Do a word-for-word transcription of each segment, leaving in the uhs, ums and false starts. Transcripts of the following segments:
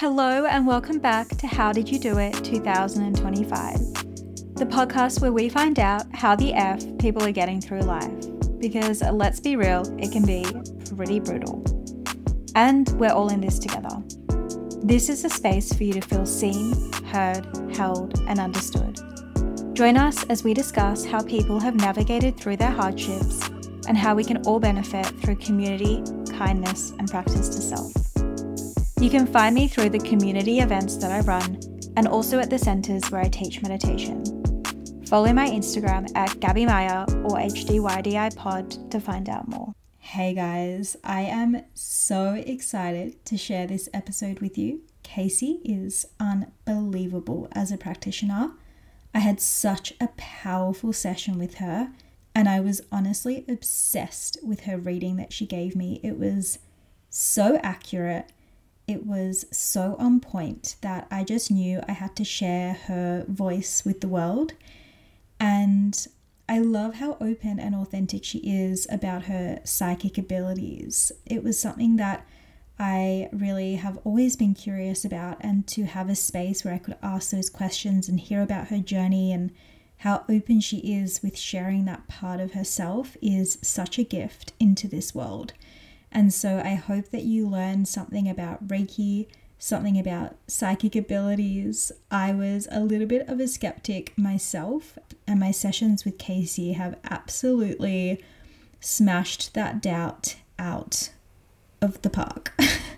Hello and welcome back to How Did You Do It twenty twenty-five, the podcast where we find out how the F people are getting through life. Because let's be real, it can be pretty brutal. And we're all in this together. This is a space for you to feel seen, heard, held, and understood. Join us as we discuss how people have navigated through their hardships and how we can all benefit through community, kindness, and practice to self. You can find me through the community events that I run and also at the centres where I teach meditation. Follow my Instagram at Gabby Maya or H D Y D I pod to find out more. Hey guys, I am so excited to share this episode with you. Casey is unbelievable as a practitioner. I had such a powerful session with her and I was honestly obsessed with her reading that she gave me. It was so accurate. It was so on point that I just knew I had to share her voice with the world. And I love how open and authentic she is about her psychic abilities. It was something that I really have always been curious about, and to have a space where I could ask those questions and hear about her journey and how open she is with sharing that part of herself is such a gift into this world. And so I hope that you learn something about Reiki, something about psychic abilities. I was a little bit of a skeptic myself, and my sessions with Casey have absolutely smashed that doubt out of the park.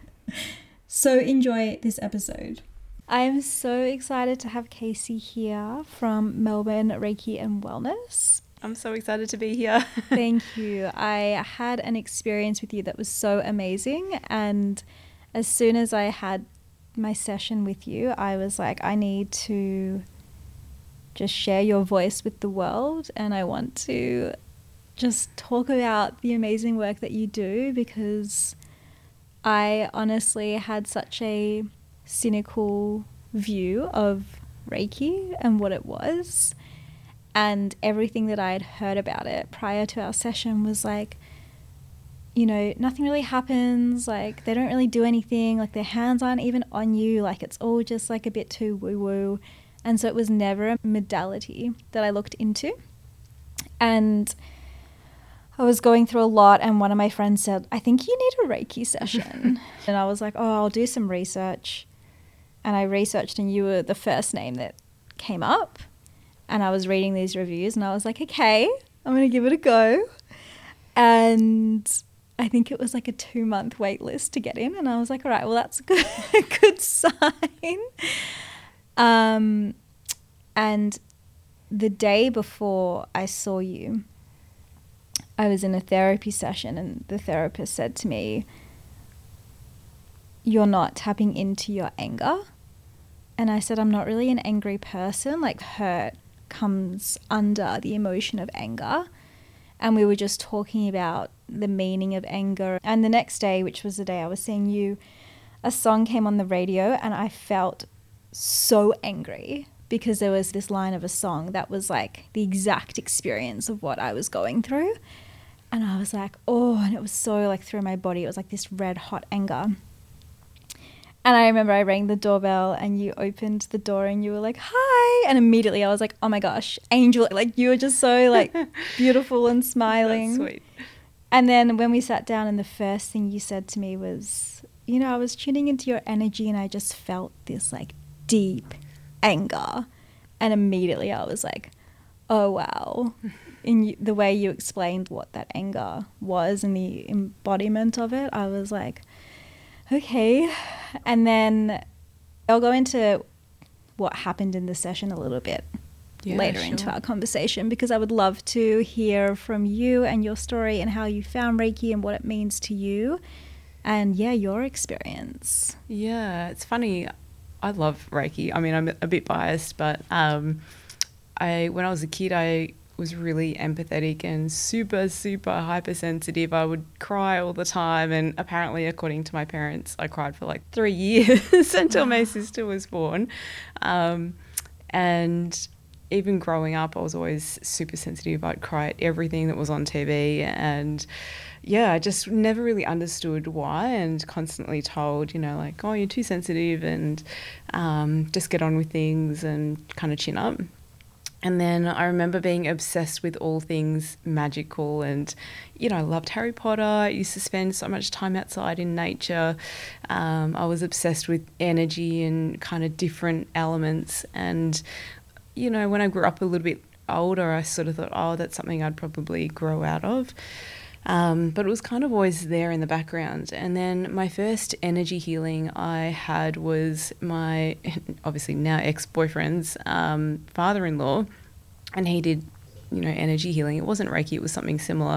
So enjoy this episode. I am so excited to have Casey here from Melbourne Reiki and Wellness. I'm so excited to be here. Thank you. I had an experience with you that was so amazing. And as soon as I had my session with you, I was like, I need to just share your voice with the world. And I want to just talk about the amazing work that you do, because I honestly had such a cynical view of Reiki and what it was. And everything that I had heard about it prior to our session was like, you know, nothing really happens. Like, they don't really do anything. Like, their hands aren't even on you. Like, it's all just like a bit too woo-woo. And so it was never a modality that I looked into. And I was going through a lot, and one of my friends said, I think you need a Reiki session. And I was like, oh, I'll do some research. And I researched, and you were the first name that came up. And I was reading these reviews and I was like, okay, I'm going to give it a go. And I think it was like a two month wait list to get in. And I was like, all right, well, that's a good, a good sign. Um, and the day before I saw you, I was in a therapy session, and the therapist said to me, you're not tapping into your anger. And I said, I'm not really an angry person. Like, hurt comes under the emotion of anger. And we were just talking about the meaning of anger. And the next day, which was the day I was seeing you, a song came on the radio and I felt so angry, because there was this line of a song that was like the exact experience of what I was going through. And I was like, oh, and it was so like through my body. It was like this red hot anger. And I remember I rang the doorbell and you opened the door and you were like, hi. And immediately I was like, oh my gosh, angel. Like, you were just so like beautiful and smiling. That's sweet. And then when we sat down, and the first thing you said to me was, you know, I was tuning into your energy and I just felt this like deep anger. And immediately I was like, oh, wow. In the way you explained what that anger was and the embodiment of it, I was like, okay. And then I'll go into what happened in the session a little bit yeah, later sure. into our conversation, because I would love to hear from you and your story and how you found Reiki and what it means to you, and yeah, your experience. Yeah, it's funny. I love Reiki. I mean, I'm a bit biased, but um, I when I was a kid, I was really empathetic and super, super hypersensitive. I would cry all the time, and apparently, according to my parents, I cried for like three years until my sister was born. Um, and even growing up, I was always super sensitive. I'd cry at everything that was on T V, and yeah, I just never really understood why, and constantly told, you know, like, oh, you're too sensitive, and um, just get on with things and kind of chin up. And then I remember being obsessed with all things magical, and, you know, I loved Harry Potter. I used to spend so much time outside in nature. Um, I was obsessed with energy and kind of different elements. And, you know, when I grew up a little bit older, I sort of thought, oh, that's something I'd probably grow out of. Um, but it was kind of always there in the background. And then my first energy healing I had was my, obviously now ex-boyfriend's um, father-in-law, and he did, you know, energy healing. It wasn't Reiki, it was something similar.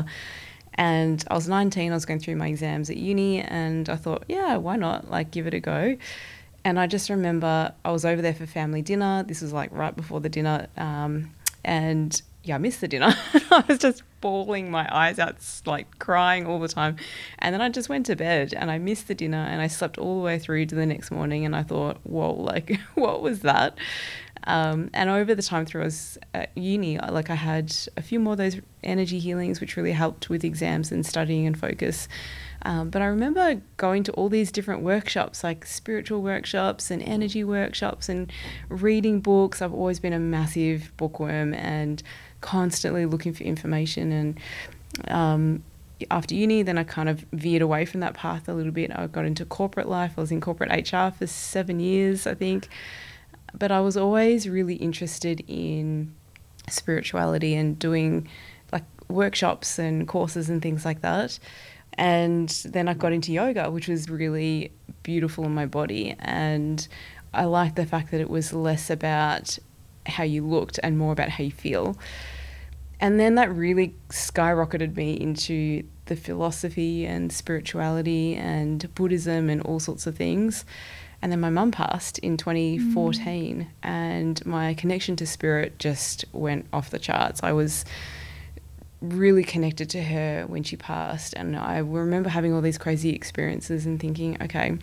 And I was nineteen, I was going through my exams at uni, and I thought, yeah, why not, like, give it a go. And I just remember I was over there for family dinner. This was like right before the dinner, um, and yeah, I missed the dinner. I was just bawling my eyes out, like crying all the time. And then I just went to bed, and I missed the dinner, and I slept all the way through to the next morning. And I thought, whoa, like, what was that? Um, and over the time through I was at uni, like I had a few more of those energy healings, which really helped with exams and studying and focus. Um, but I remember going to all these different workshops, like spiritual workshops and energy workshops, and reading books. I've always been a massive bookworm and constantly looking for information. And um, after uni, then I kind of veered away from that path a little bit. I got into corporate life. I was in corporate H R for seven years, I think. But I was always really interested in spirituality and doing like workshops and courses and things like that. And then I got into yoga, which was really beautiful in my body. And I liked the fact that it was less about how you looked and more about how you feel. And then that really skyrocketed me into the philosophy and spirituality and Buddhism and all sorts of things. And then my mum passed in twenty fourteen, mm. and my connection to spirit just went off the charts. I was really connected to her when she passed, and I remember having all these crazy experiences and thinking, okay,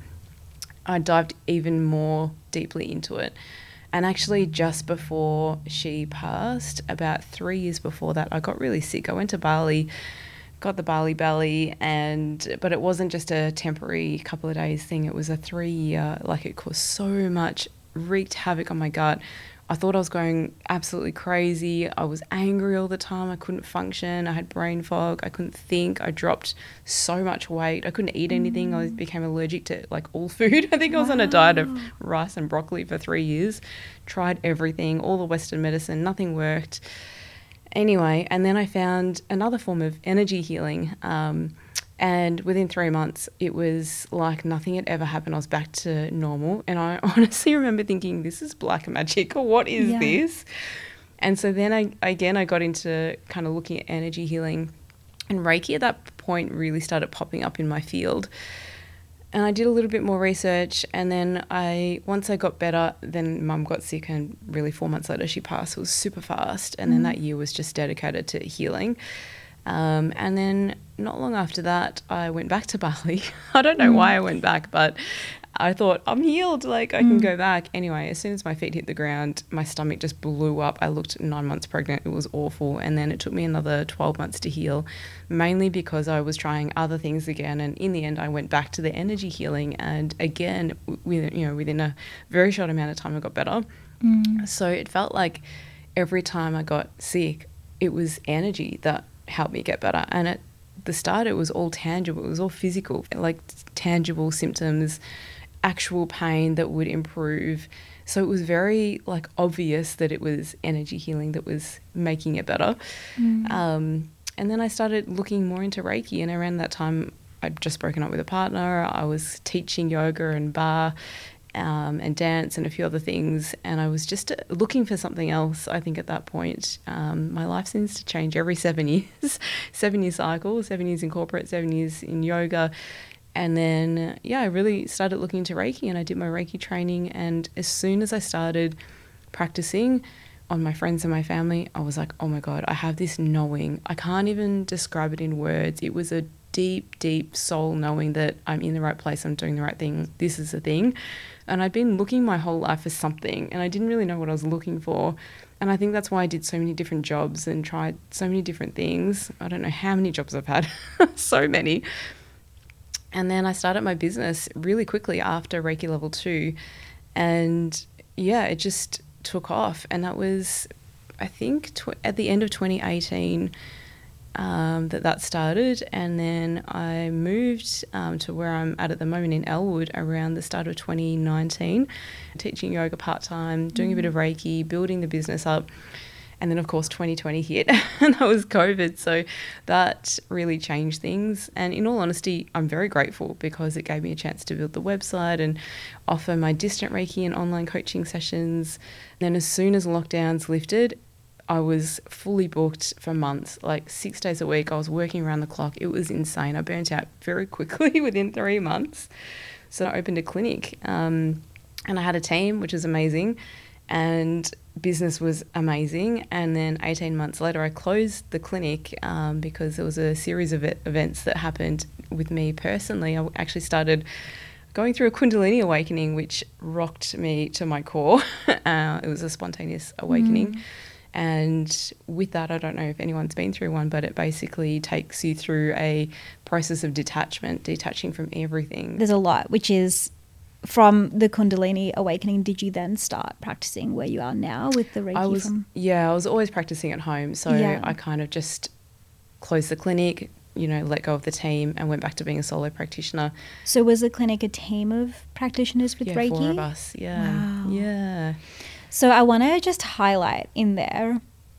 I dived even more deeply into it. And actually just before she passed, about three years before that, I got really sick. I went to Bali, got the Bali belly, and but it wasn't just a temporary couple of days thing. It was a three year, like it caused so much, wreaked havoc on my gut. I thought I was going absolutely crazy. I was angry all the time. I couldn't function. I had brain fog. I couldn't think. I dropped so much weight. I couldn't eat anything. Mm. I became allergic to like all food. I think wow. I was on a diet of rice and broccoli for three years. Tried everything, all the Western medicine, nothing worked. Anyway, and then I found another form of energy healing. Um, and within three months, it was like nothing had ever happened. I was back to normal. And I honestly remember thinking, this is black magic, or what is yeah. this? And so then I, again, I got into kind of looking at energy healing, and Reiki at that point really started popping up in my field. And I did a little bit more research, and then I once I got better, then Mum got sick, and really four months later she passed. It was super fast, and mm. then that year was just dedicated to healing. Um, and then not long after that, I went back to Bali. I don't know mm. why I went back, but I thought, I'm healed, like I mm. can go back. Anyway, as soon as my feet hit the ground, my stomach just blew up. I looked nine months pregnant. It was awful. And then it took me another twelve months to heal, mainly because I was trying other things again. And in the end, I went back to the energy healing. And again, with, you know, within a very short amount of time, I got better. Mm. So it felt like every time I got sick, it was energy that helped me get better. And at the start, it was all tangible. It was all physical, like tangible symptoms, actual pain that would improve. So it was very like obvious that it was energy healing that was making it better. Mm. Um, and then I started looking more into Reiki, and around that time I'd just broken up with a partner. I was teaching yoga and bar um, and dance and a few other things, and I was just looking for something else. I think at that point um, my life seems to change every seven years, seven year cycle, seven years in corporate, seven years in yoga. And then, yeah, I really started looking into Reiki, and I did my Reiki training. And as soon as I started practicing on my friends and my family, I was like, oh my God, I have this knowing. I can't even describe it in words. It was a deep, deep soul knowing that I'm in the right place, I'm doing the right thing, this is the thing. And I'd been looking my whole life for something, and I didn't really know what I was looking for. And I think that's why I did so many different jobs and tried so many different things. I don't know how many jobs I've had, so many. And then I started my business really quickly after Reiki Level two. And yeah, it just took off. And that was, I think, tw- at the end of twenty eighteen um, that that started. And then I moved um, to where I'm at at the moment in Elwood around the start of twenty nineteen, teaching yoga part-time, doing mm. a bit of Reiki, building the business up. And then, of course, twenty twenty hit, and that was COVID. So that really changed things. And in all honesty, I'm very grateful because it gave me a chance to build the website and offer my distant Reiki and online coaching sessions. And then as soon as lockdowns lifted, I was fully booked for months, like six days a week. I was working around the clock. It was insane. I burnt out very quickly within three months. So I opened a clinic um, and I had a team, which is amazing. And business was amazing. And then eighteen months later, I closed the clinic um, because there was a series of events that happened with me personally. I actually started going through a Kundalini awakening, which rocked me to my core. uh, it was a spontaneous awakening. Mm. And with that, I don't know if anyone's been through one, but it basically takes you through a process of detachment, detaching from everything. There's a lot, which is from the Kundalini awakening. Did you then start practicing where you are now with the Reiki? I was, from? Yeah, I was always practicing at home. So yeah. I kind of just closed the clinic, you know, let go of the team and went back to being a solo practitioner. So was the clinic a team of practitioners with yeah, Reiki? Four of us, yeah. Wow. Yeah. So I want to just highlight in there,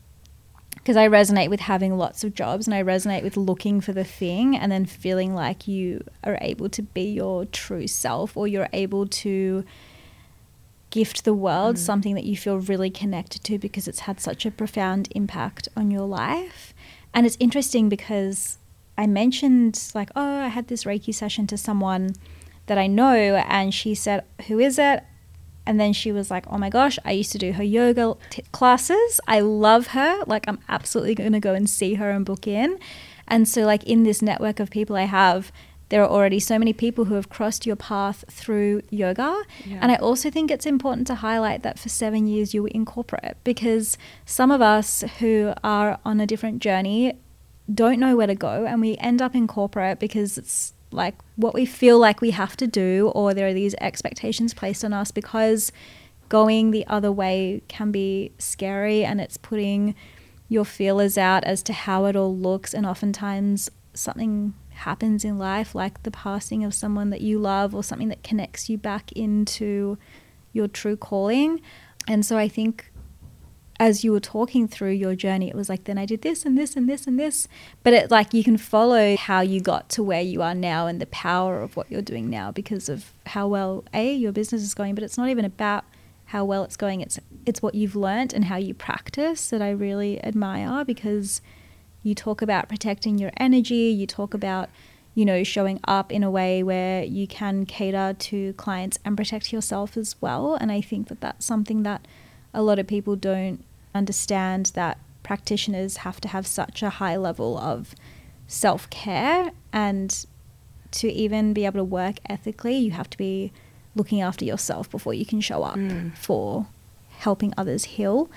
because I resonate with having lots of jobs and I resonate with looking for the thing and then feeling like you are able to be your true self, or you're able to gift the world mm. something that you feel really connected to because it's had such a profound impact on your life. And it's interesting because I mentioned like, oh, I had this Reiki session to someone that I know, and she said, who is it? And then she was like, oh my gosh, I used to do her yoga t- classes. I love her. Like, I'm absolutely going to go and see her and book in. And so like in this network of people I have, there are already so many people who have crossed your path through yoga. Yeah. And I also think it's important to highlight that for seven years you were in corporate, because some of us who are on a different journey don't know where to go, and we end up in corporate because it's like what we feel like we have to do, or there are these expectations placed on us, because going the other way can be scary, and it's putting your feelers out as to how it all looks. And oftentimes something happens in life, like the passing of someone that you love, or something that connects you back into your true calling. And so I think as you were talking through your journey, it was like, then I did this and this and this and this. But it like you can follow how you got to where you are now and the power of what you're doing now because of how well, A, your business is going, but it's not even about how well it's going. It's it's what you've learnt and how you practice that I really admire, because you talk about protecting your energy. You talk about, you know, showing up in a way where you can cater to clients and protect yourself as well. And I think that that's something that a lot of people don't understand, that practitioners have to have such a high level of self-care, and to even be able to work ethically, you have to be looking after yourself before you can show up mm. for helping others heal.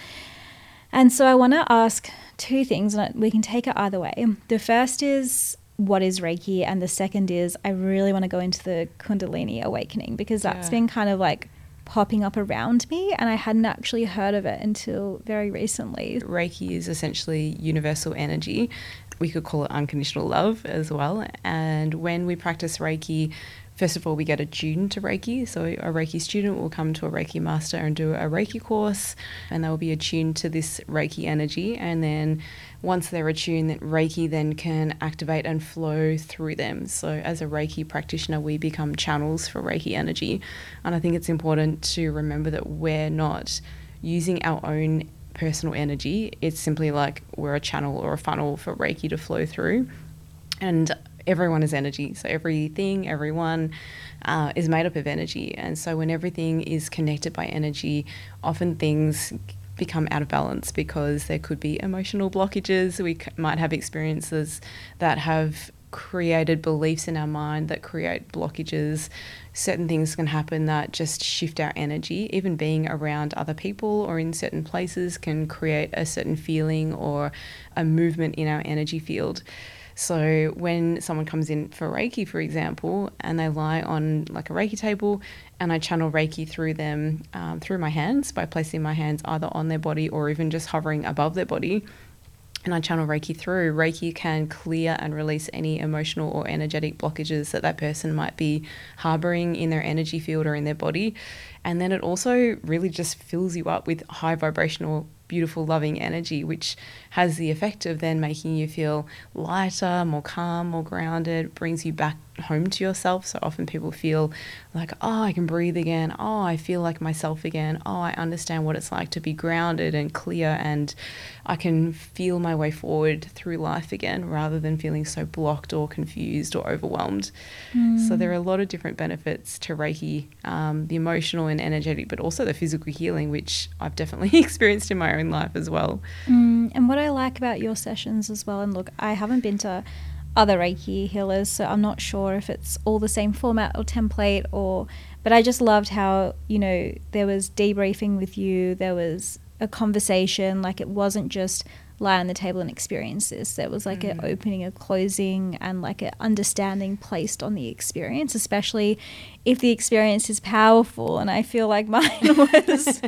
And so I want to ask two things, and we can take it either way. The first is, what is Reiki? And the second is, I really want to go into the Kundalini awakening, because that's yeah. been kind of like popping up around me, and I hadn't actually heard of it until very recently. Reiki is essentially universal energy. We could call it unconditional love as well. And when we practice Reiki, first of all, we get attuned to Reiki. So a Reiki student will come to a Reiki master and do a Reiki course, and they will be attuned to this Reiki energy. And then once they're attuned, that Reiki then can activate and flow through them. So as a Reiki practitioner, we become channels for Reiki energy. And I think it's important to remember that we're not using our own personal energy. It's simply like we're a channel or a funnel for Reiki to flow through. And everyone is energy. So everything, everyone uh, is made up of energy. And so when everything is connected by energy, often things become out of balance because there could be emotional blockages. We c- might have experiences that have created beliefs in our mind that create blockages. Certain things can happen that just shift our energy. Even being around other people or in certain places can create a certain feeling or a movement in our energy field. So when someone comes in for Reiki, for example, and they lie on like a Reiki table, and I channel Reiki through them um, through my hands by placing my hands either on their body or even just hovering above their body, and I channel Reiki through, Reiki can clear and release any emotional or energetic blockages that that person might be harboring in their energy field or in their body. And then it also really just fills you up with high vibrational, beautiful, loving energy, which has the effect of then making you feel lighter, more calm, more grounded, brings you back home to yourself. So often people feel like, oh, I can breathe again. Oh, I feel like myself again. Oh, I understand what it's like to be grounded and clear, and I can feel my way forward through life again rather than feeling so blocked or confused or overwhelmed. Mm. So there are a lot of different benefits to Reiki, um, the emotional and energetic, but also the physical healing, which I've definitely experienced in my own life as well. Mm. And what I like about your sessions as well, and look, I haven't been to other Reiki healers, so I'm not sure if it's all the same format or template, or but I just loved how, you know, there was debriefing with you, there was a conversation, like it wasn't just lie on the table and experience this. There was like mm. an opening, a closing, and like an understanding placed on the experience, especially if the experience is powerful. And I feel like mine was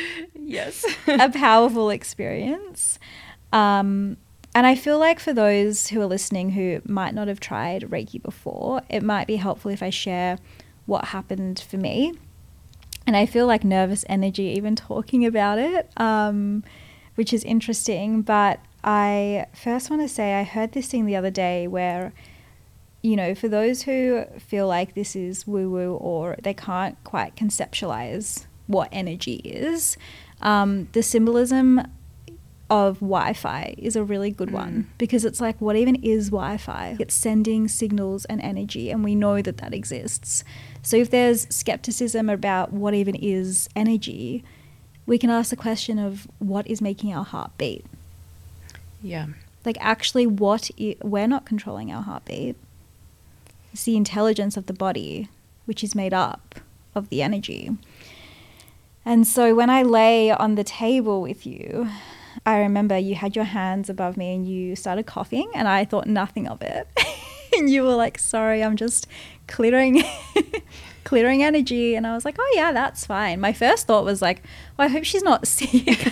yes a powerful experience. Um, and I feel like for those who are listening who might not have tried Reiki before, it might be helpful if I share what happened for me. And I feel like nervous energy even talking about it, um, which is interesting. But I first want to say I heard this thing the other day where, you know, for those who feel like this is woo-woo or they can't quite conceptualize what energy is, um, the symbolism of Wi-Fi is a really good mm. one, because it's like, what even is Wi-Fi? It's sending signals and energy, and we know that that exists. So if there's skepticism about what even is energy, we can ask the question of what is making our heart beat. Yeah. Like actually what I- we're not controlling our heartbeat. It's the intelligence of the body, which is made up of the energy. And so when I lay on the table with you, I remember you had your hands above me and you started coughing, and I thought nothing of it. And you were like, sorry, I'm just clearing clearing energy. And I was like, oh yeah, that's fine. My first thought was like, well, I hope she's not sick.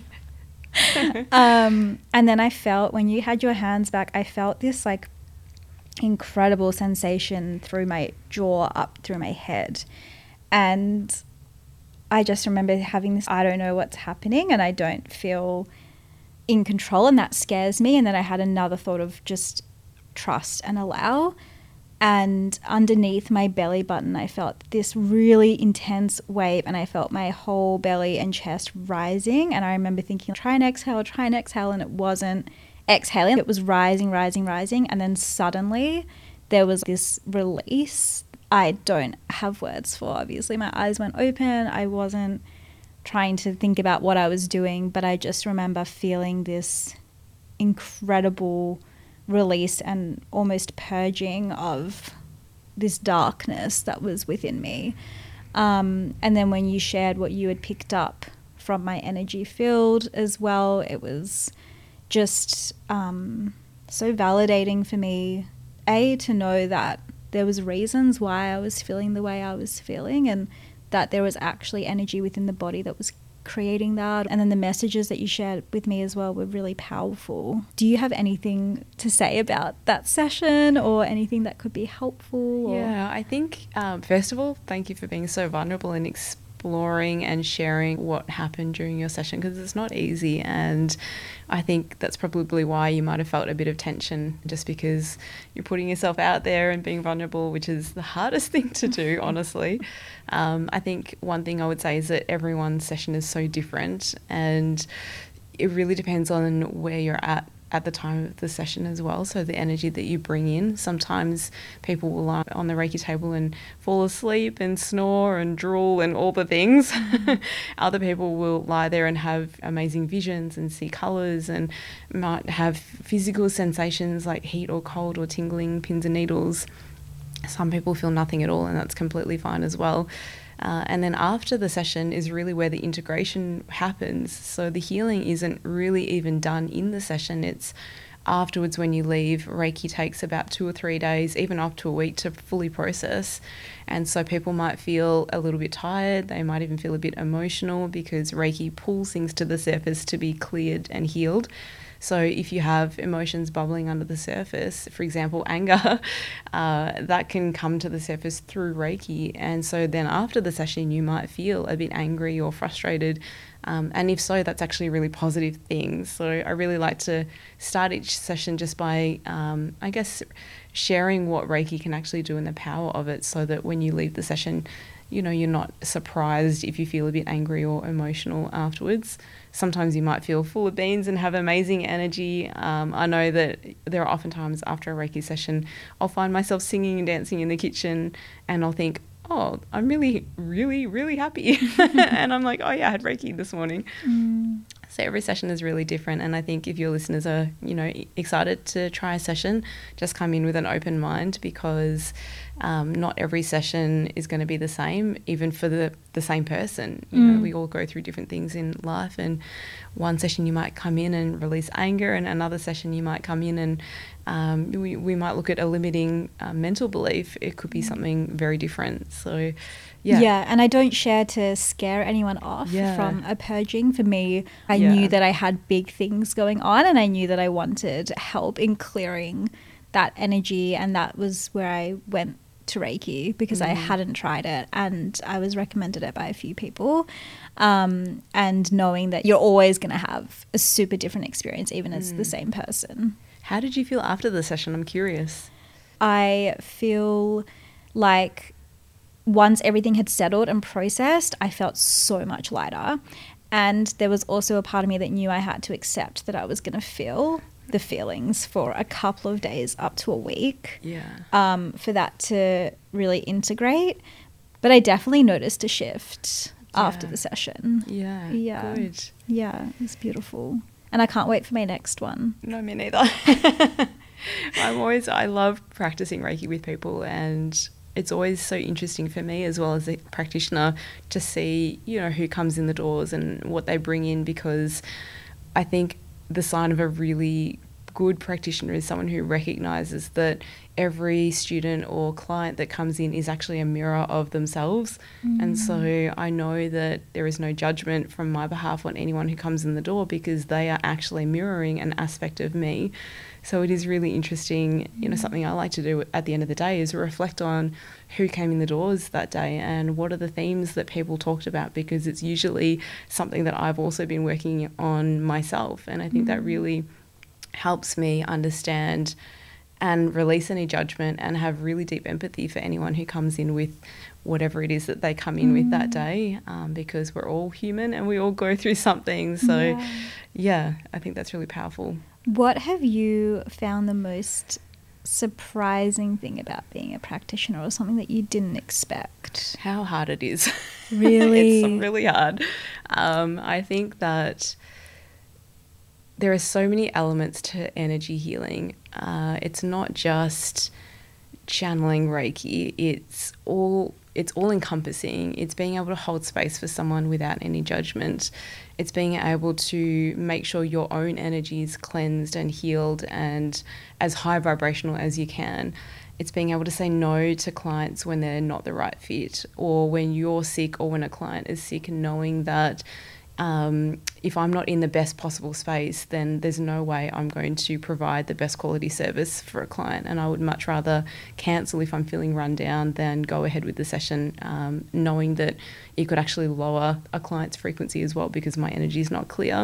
um, and then I felt, when you had your hands back, I felt this like incredible sensation through my jaw up through my head. And I just remember having this, I don't know what's happening and I don't feel in control, and that scares me. And then I had another thought of just trust and allow. And underneath my belly button, I felt this really intense wave, and I felt my whole belly and chest rising. And I remember thinking, try and exhale, try and exhale. And it wasn't exhaling, it was rising, rising, rising. And then suddenly there was this release I don't have words for. Obviously, my eyes went open. I wasn't trying to think about what I was doing, but I just remember feeling this incredible release and almost purging of this darkness that was within me. Um, and then when you shared what you had picked up from my energy field as well, it was just um, so validating for me, A, to know that there was reasons why I was feeling the way I was feeling, and that there was actually energy within the body that was creating that. And then the messages that you shared with me as well were really powerful. Do you have anything to say about that session, or anything that could be helpful? Or? Yeah, I think, um, first of all, thank you for being so vulnerable and exploring and sharing what happened during your session, because it's not easy. And I think that's probably why you might have felt a bit of tension, just because you're putting yourself out there and being vulnerable, which is the hardest thing to do, honestly. Um, I think one thing I would say is that everyone's session is so different, and it really depends on where you're at at the time of the session as well. So the energy that you bring in, sometimes people will lie on the Reiki table and fall asleep and snore and drool and all the things. Mm-hmm. Other people will lie there and have amazing visions and see colours and might have physical sensations like heat or cold or tingling, pins and needles. Some people feel nothing at all, and that's completely fine as well. Uh, and then after the session is really where the integration happens. So the healing isn't really even done in the session. It's afterwards when you leave. Reiki takes about two or three days, even up to a week, to fully process. And so people might feel a little bit tired. They might even feel a bit emotional because Reiki pulls things to the surface to be cleared and healed. So if you have emotions bubbling under the surface, for example, anger, uh, that can come to the surface through Reiki. And so then after the session, you might feel a bit angry or frustrated. Um, and if so, that's actually a really positive thing. So I really like to start each session just by, um, I guess, sharing what Reiki can actually do and the power of it, so that when you leave the session, you know, you're not surprised if you feel a bit angry or emotional afterwards. Sometimes you might feel full of beans and have amazing energy. Um, I know that there are often times after a Reiki session, I'll find myself singing and dancing in the kitchen, and I'll think, oh, I'm really, really, really happy. And I'm like, oh yeah, I had Reiki this morning. Mm. So every session is really different. And I think if your listeners are, you know, excited to try a session, just come in with an open mind, because um, not every session is going to be the same, even for the, the same person. You mm. know, we all go through different things in life, and one session you might come in and release anger, and another session you might come in and um, we, we might look at a limiting uh, mental belief. It could be something very different. So yeah. Yeah, and I don't share to scare anyone off yeah. from a purging. For me, I yeah. knew that I had big things going on, and I knew that I wanted help in clearing that energy, and that was where I went to Reiki, because mm. I hadn't tried it, and I was recommended it by a few people. Um, and knowing that you're always going to have a super different experience, even as mm. the same person. How did you feel after the session? I'm curious. I feel like once everything had settled and processed, I felt so much lighter. And there was also a part of me that knew I had to accept that I was going to feel the feelings for a couple of days up to a week. Yeah. Um, for that to really integrate. But I definitely noticed a shift yeah. after the session. Yeah. Yeah. Good. Yeah. It was beautiful. And I can't wait for my next one. No, me neither. I'm always, I love practicing Reiki with people, and it's always so interesting for me as well as a practitioner to see, you know, who comes in the doors and what they bring in, because I think the sign of a really good practitioner is someone who recognises that every student or client that comes in is actually a mirror of themselves. Mm. And so I know that there is no judgment from my behalf on anyone who comes in the door, because they are actually mirroring an aspect of me. So it is really interesting, you know, something I like to do at the end of the day is reflect on who came in the doors that day and what are the themes that people talked about, because it's usually something that I've also been working on myself. And I think mm. that really helps me understand and release any judgment and have really deep empathy for anyone who comes in with whatever it is that they come in mm. with that day, um, because we're all human and we all go through something. So yeah. yeah, I think that's really powerful. What have you found the most surprising thing about being a practitioner, or something that you didn't expect? How hard it is. Really? It's really hard. Um, I think that there are so many elements to energy healing. Uh, it's not just channeling Reiki. It's all it's all encompassing. It's being able to hold space for someone without any judgment. It's being able to make sure your own energy is cleansed and healed and as high vibrational as you can. It's being able to say no to clients when they're not the right fit, or when you're sick, or when a client is sick, and knowing that Um, if I'm not in the best possible space, then there's no way I'm going to provide the best quality service for a client. And I would much rather cancel if I'm feeling run down than go ahead with the session, um, knowing that it could actually lower a client's frequency as well, because my energy is not clear.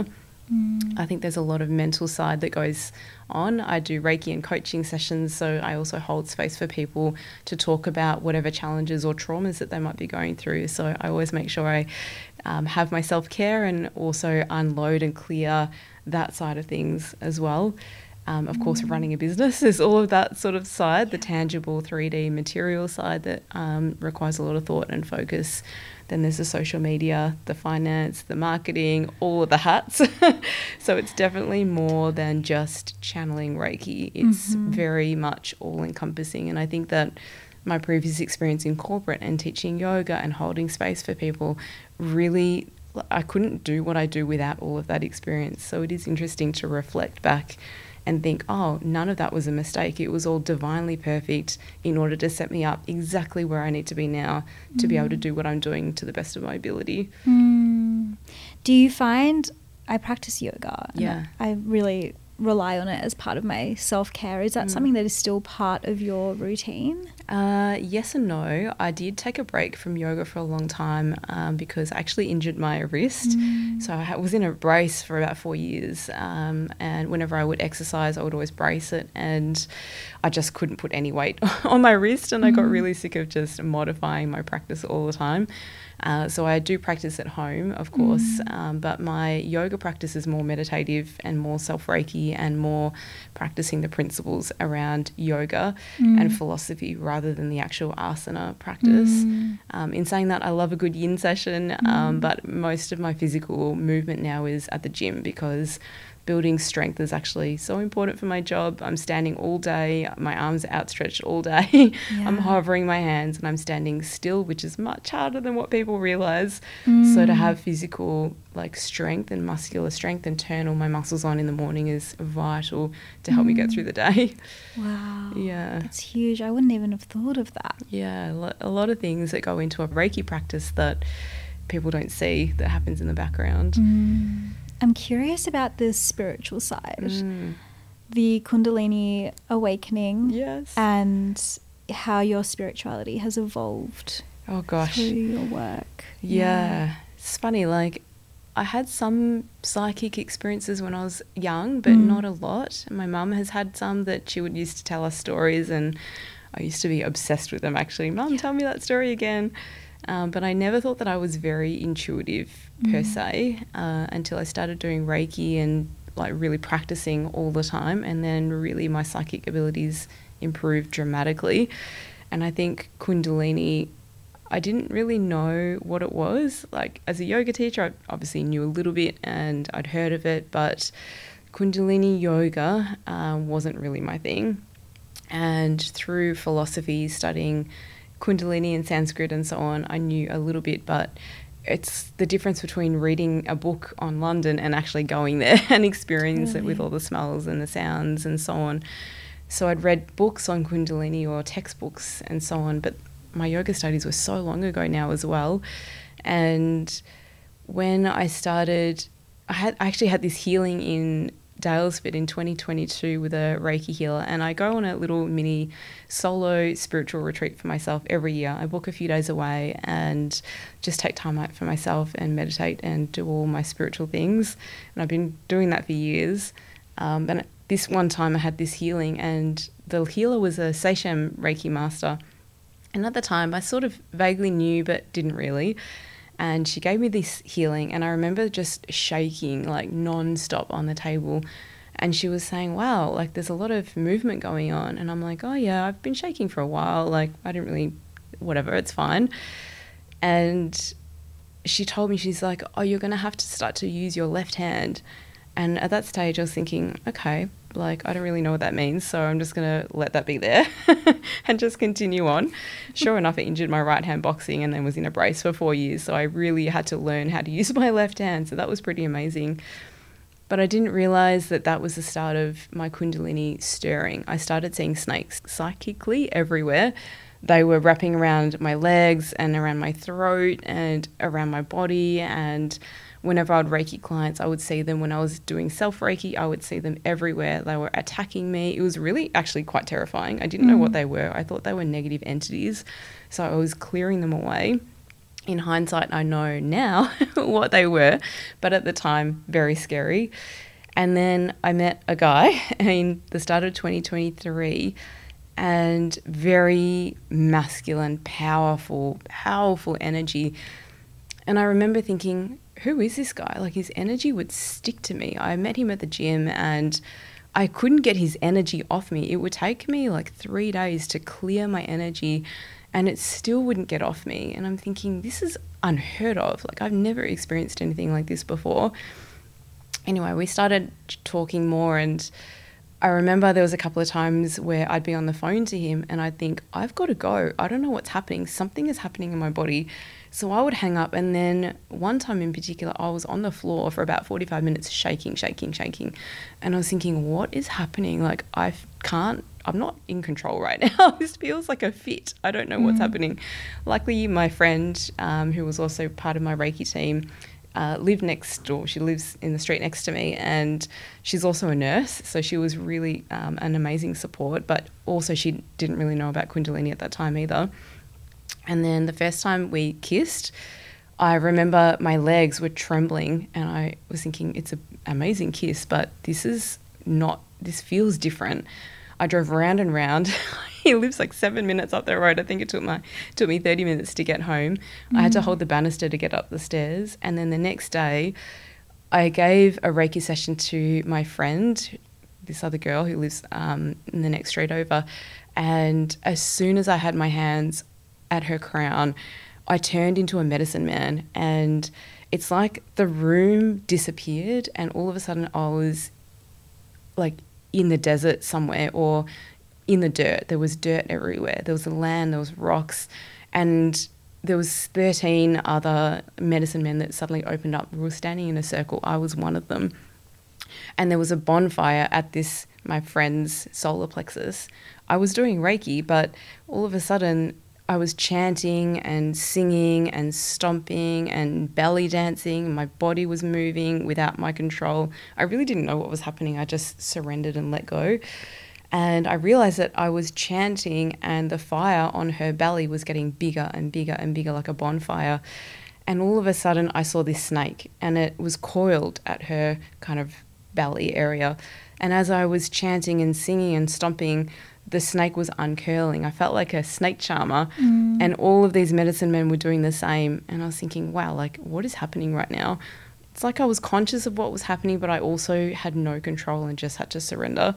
I think there's a lot of mental side that goes on. I do Reiki and coaching sessions, so I also hold space for people to talk about whatever challenges or traumas that they might be going through. So I always make sure I um, have my self-care and also unload and clear that side of things as well. Um, of course, running a business is all of that sort of side, the tangible three D material side that um, requires a lot of thought and focus. Then there's the social media, the finance, the marketing, all of the hats. So it's definitely more than just channeling Reiki. It's mm-hmm. very much all-encompassing. And I think that my previous experience in corporate and teaching yoga and holding space for people really, I couldn't do what I do without all of that experience. So it is interesting to reflect back and think, oh, none of that was a mistake. It was all divinely perfect in order to set me up exactly where I need to be now to mm. be able to do what I'm doing to the best of my ability. Mm. Do you find, I practice yoga. Yeah. I really rely on it as part of my self-care. Is that mm. something that is still part of your routine? Uh, yes and no. I did take a break from yoga for a long time um, because I actually injured my wrist. Mm. So I was in a brace for about four years um, and whenever I would exercise, I would always brace it, and I just couldn't put any weight on my wrist, and mm. I got really sick of just modifying my practice all the time. Uh, so I do practice at home, of course, mm. um, but my yoga practice is more meditative and more self-Reiki and more practicing the principles around yoga mm. and philosophy rather than the actual asana practice. Mm. Um, in saying that, I love a good yin session, mm. um, but most of my physical movement now is at the gym because building strength is actually so important for my job. I'm standing all day, my arms are outstretched all day. Yeah. I'm hovering my hands and I'm standing still, which is much harder than what people realise. Mm. So to have physical like strength and muscular strength and turn all my muscles on in the morning is vital to help mm. me get through the day. Wow. Yeah. That's huge. I wouldn't even have thought of that. Yeah, a lot of things that go into a Reiki practice that people don't see that happens in the background. Mm. I'm curious about the spiritual side, mm. the Kundalini awakening, yes, and how your spirituality has evolved. Oh gosh, through your work. Yeah. yeah, It's funny. Like, I had some psychic experiences when I was young, but mm. not a lot. My mum has had some that she would used to tell us stories, and I used to be obsessed with them. Actually, Mum, yeah. tell me that story again. Um, but I never thought that I was very intuitive per mm. se uh, until I started doing Reiki and like really practicing all the time, and then really my psychic abilities improved dramatically. And I think Kundalini, I didn't really know what it was. Like, as a yoga teacher, I obviously knew a little bit and I'd heard of it, but Kundalini yoga uh, wasn't really my thing. And through philosophy, studying Kundalini and Sanskrit and so on, I knew a little bit, but it's the difference between reading a book on London and actually going there and experience really? it with all the smells and the sounds and so on. So I'd read books on Kundalini or textbooks and so on, but my yoga studies were so long ago now as well. And when I started, I had I actually had this healing in Daylesford in twenty twenty-two with a Reiki healer, and I go on a little mini solo spiritual retreat for myself every year. I book a few days away and just take time out for myself and meditate and do all my spiritual things, and I've been doing that for years. Um, and this one time I had this healing, and the healer was a Seishem Reiki master, and at the time I sort of vaguely knew but didn't really. And she gave me this healing, and I remember just shaking like non-stop on the table. And she was saying, wow, like there's a lot of movement going on. And I'm like, oh yeah, I've been shaking for a while. Like I didn't really, whatever, it's fine. And she told me, she's like, oh, you're going to have to start to use your left hand. And at that stage I was thinking, okay, like I don't really know what that means, so I'm just going to let that be there and just continue on. Sure enough, I injured my right hand boxing and then was in a brace for four years. So I really had to learn how to use my left hand. So that was pretty amazing. But I didn't realise that that was the start of my Kundalini stirring. I started seeing snakes psychically everywhere. They were wrapping around my legs and around my throat and around my body, and whenever I would Reiki clients, I would see them. When I was doing self-Reiki, I would see them everywhere. They were attacking me. It was really actually quite terrifying. I didn't mm. know what they were. I thought they were negative entities. So I was clearing them away. in hindsight, I know now what they were, but at the time, very scary. And then I met a guy in the start of twenty twenty-three, and very masculine, powerful, powerful energy. And I remember thinking, who is this guy? Like, his energy would stick to me. I met him at the gym and I couldn't get his energy off me. It would take me like three days to clear my energy and it still wouldn't get off me. And I'm thinking, this is unheard of. Like, I've never experienced anything like this before. Anyway, we started talking more, and I remember there was a couple of times where I'd be on the phone to him and I'd think, I've got to go. I don't know what's happening. Something is happening in my body. So I would hang up, and then one time in particular, I was on the floor for about forty-five minutes shaking, shaking, shaking. And I was thinking, what is happening? Like, I can't, I'm not in control right now. This feels like a fit. I don't know what's mm. happening. Luckily, my friend, um, who was also part of my Reiki team, Uh, lived next door. She lives in the street next to me, and she's also a nurse, so she was really um, an amazing support, but also she didn't really know about Kundalini at that time either. And then the first time we kissed, I remember my legs were trembling and I was thinking, it's an amazing kiss, but this is not, this feels different. I drove round and round. He lives like seven minutes up the road. I think it took my took me thirty minutes to get home. Mm. I had to hold the banister to get up the stairs. And then the next day, I gave a Reiki session to my friend, this other girl who lives um, in the next street over. And as soon as I had my hands at her crown, I turned into a medicine man. And it's like the room disappeared, and all of a sudden I was like in the desert somewhere, or in the dirt. There was dirt everywhere. There was the land, there was rocks, and there was thirteen other medicine men that suddenly opened up. We were standing in a circle. I was one of them. And there was a bonfire at this, my friend's solar plexus. I was doing Reiki, but all of a sudden I was chanting and singing and stomping and belly dancing. My body was moving without my control. I really didn't know what was happening. I just surrendered and let go. And I realized that I was chanting and the fire on her belly was getting bigger and bigger and bigger, like a bonfire. And all of a sudden I saw this snake, and it was coiled at her kind of belly area. And as I was chanting and singing and stomping, the snake was uncurling. I felt like a snake charmer, mm. and all of these medicine men were doing the same. And I was thinking, wow, like, what is happening right now? It's like I was conscious of what was happening, but I also had no control and just had to surrender.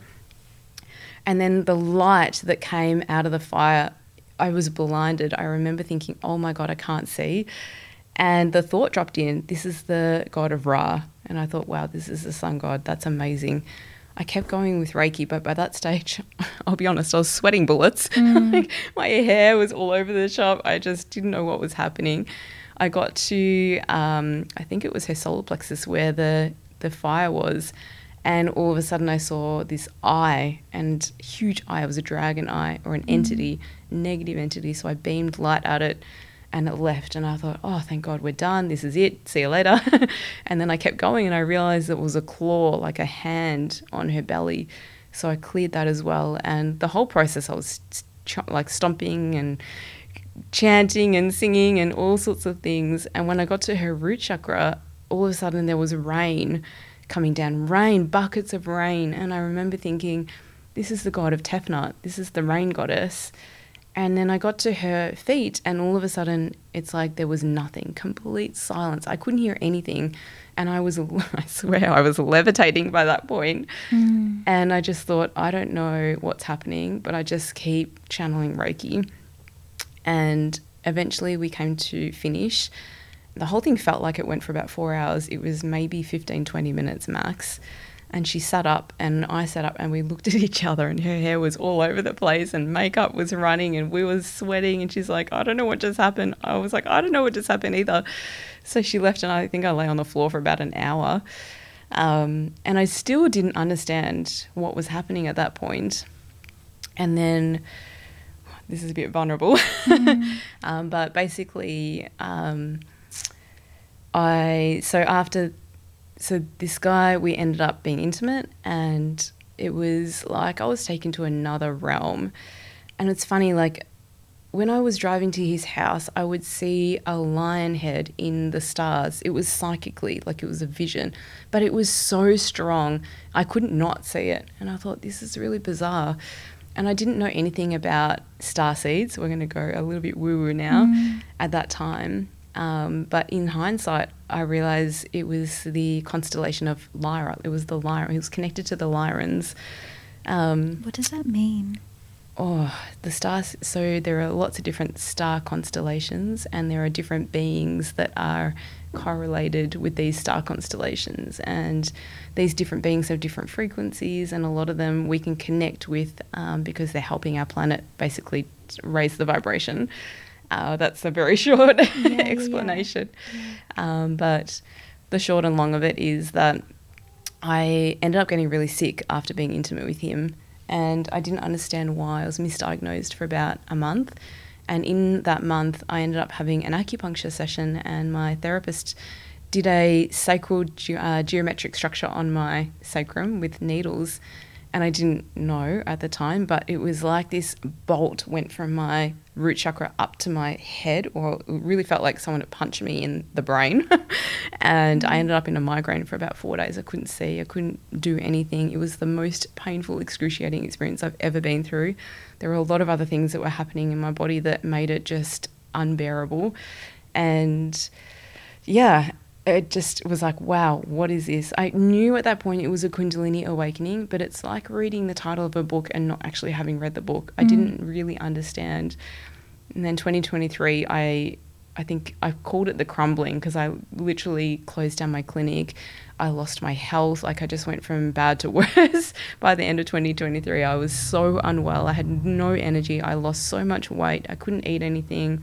And then the light that came out of the fire, I was blinded. I remember thinking, oh my God, I can't see. And the thought dropped in, this is the god of Ra. And I thought, wow, this is the sun god. That's amazing. I kept going with Reiki, but by that stage, I'll be honest, I was sweating bullets. Mm. Like, my hair was all over the shop. I just didn't know what was happening. I got to, um, I think it was her solar plexus where the, the fire was. And all of a sudden I saw this eye, and huge eye. It was a dragon eye, or an mm. entity, negative entity. So I beamed light at it and it left. And I thought, oh, thank God we're done. This is it. See you later. And then I kept going and I realized it was a claw, like a hand on her belly. So I cleared that as well. And the whole process I was ch- like stomping and chanting and singing and all sorts of things. And when I got to her root chakra, all of a sudden there was rain coming down, rain, buckets of rain. And I remember thinking, this is the god of Tefnut. This is the rain goddess. And then I got to her feet and all of a sudden it's like there was nothing, complete silence. I couldn't hear anything. And I was, I swear, I was levitating by that point. Mm. And I just thought, I don't know what's happening, but I just keep channeling Reiki. And eventually we came to finish. The whole thing felt like it went for about four hours. It was maybe fifteen, twenty minutes max. And she sat up and I sat up and we looked at each other and her hair was all over the place and makeup was running and we were sweating and she's like, I don't know what just happened. I was like, I don't know what just happened either. So she left and I think I lay on the floor for about an hour. Um, and I still didn't understand what was happening at that point. And then, this is a bit vulnerable, mm. um, but basically um, I, so after So this guy, we ended up being intimate and it was like I was taken to another realm. And it's funny, like when I was driving to his house, I would see a lion head in the stars. It was psychically, like it was a vision, but it was so strong, I couldn't not see it. And I thought, this is really bizarre. And I didn't know anything about star seeds. We're going to go a little bit woo-woo now mm. at that time. Um, but in hindsight, I realised it was the constellation of Lyra. It was the Lyra. It was connected to the Lyrans. Um, what does that mean? Oh, the stars. So there are lots of different star constellations, and there are different beings that are correlated with these star constellations. And these different beings have different frequencies, and a lot of them we can connect with um, because they're helping our planet basically raise the vibration. Uh, that's a very short yeah, explanation. Yeah. Yeah. Um, but the short and long of it is that I ended up getting really sick after being intimate with him, and I didn't understand why. I was misdiagnosed for about a month, and in that month I ended up having an acupuncture session, and my therapist did a sacral ge- uh, geometric structure on my sacrum with needles. And I didn't know at the time, but it was like this bolt went from my root chakra up to my head, or it really felt like someone had punched me in the brain. And I ended up in a migraine for about four days. I couldn't see, I couldn't do anything. It was the most painful, excruciating experience I've ever been through. There were a lot of other things that were happening in my body that made it just unbearable. And yeah, it just was like, wow, what is this? I knew at that point it was a Kundalini awakening, but it's like reading the title of a book and not actually having read the book. I mm. didn't really understand. And then twenty twenty-three, I I think I called it the crumbling, because I literally closed down my clinic. I lost my health. Like, I just went from bad to worse. By the end of twenty twenty-three, I was so unwell. I had no energy. I lost so much weight. I couldn't eat anything.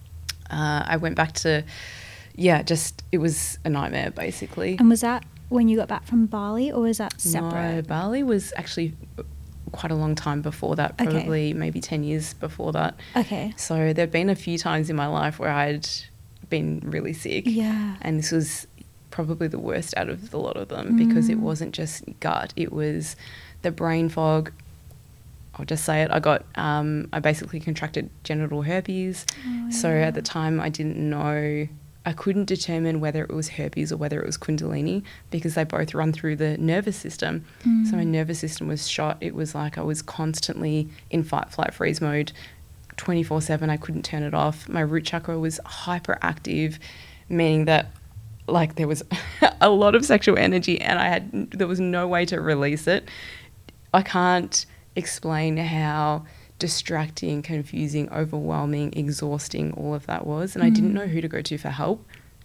Uh, I went back to... Yeah, just it was a nightmare, basically. And was that when you got back from Bali, or was that separate? No, Bali was actually quite a long time before that, probably okay. maybe ten years before that. Okay. So there'd been a few times in my life where I'd been really sick. Yeah. And this was probably the worst out of the lot of them mm. because it wasn't just gut, it was the brain fog. I'll just say it. I got, um, I basically contracted genital herpes. Oh, so yeah. At the time I didn't know... I couldn't determine whether it was herpes or whether it was Kundalini, because they both run through the nervous system. Mm. So my nervous system was shot. It was like I was constantly in fight, flight, freeze mode twenty-four seven. I couldn't turn it off. My root chakra was hyperactive, meaning that like there was a lot of sexual energy and I had there was no way to release it. I can't explain how distracting, confusing, overwhelming, exhausting all of that was, and mm. I didn't know who to go to for help.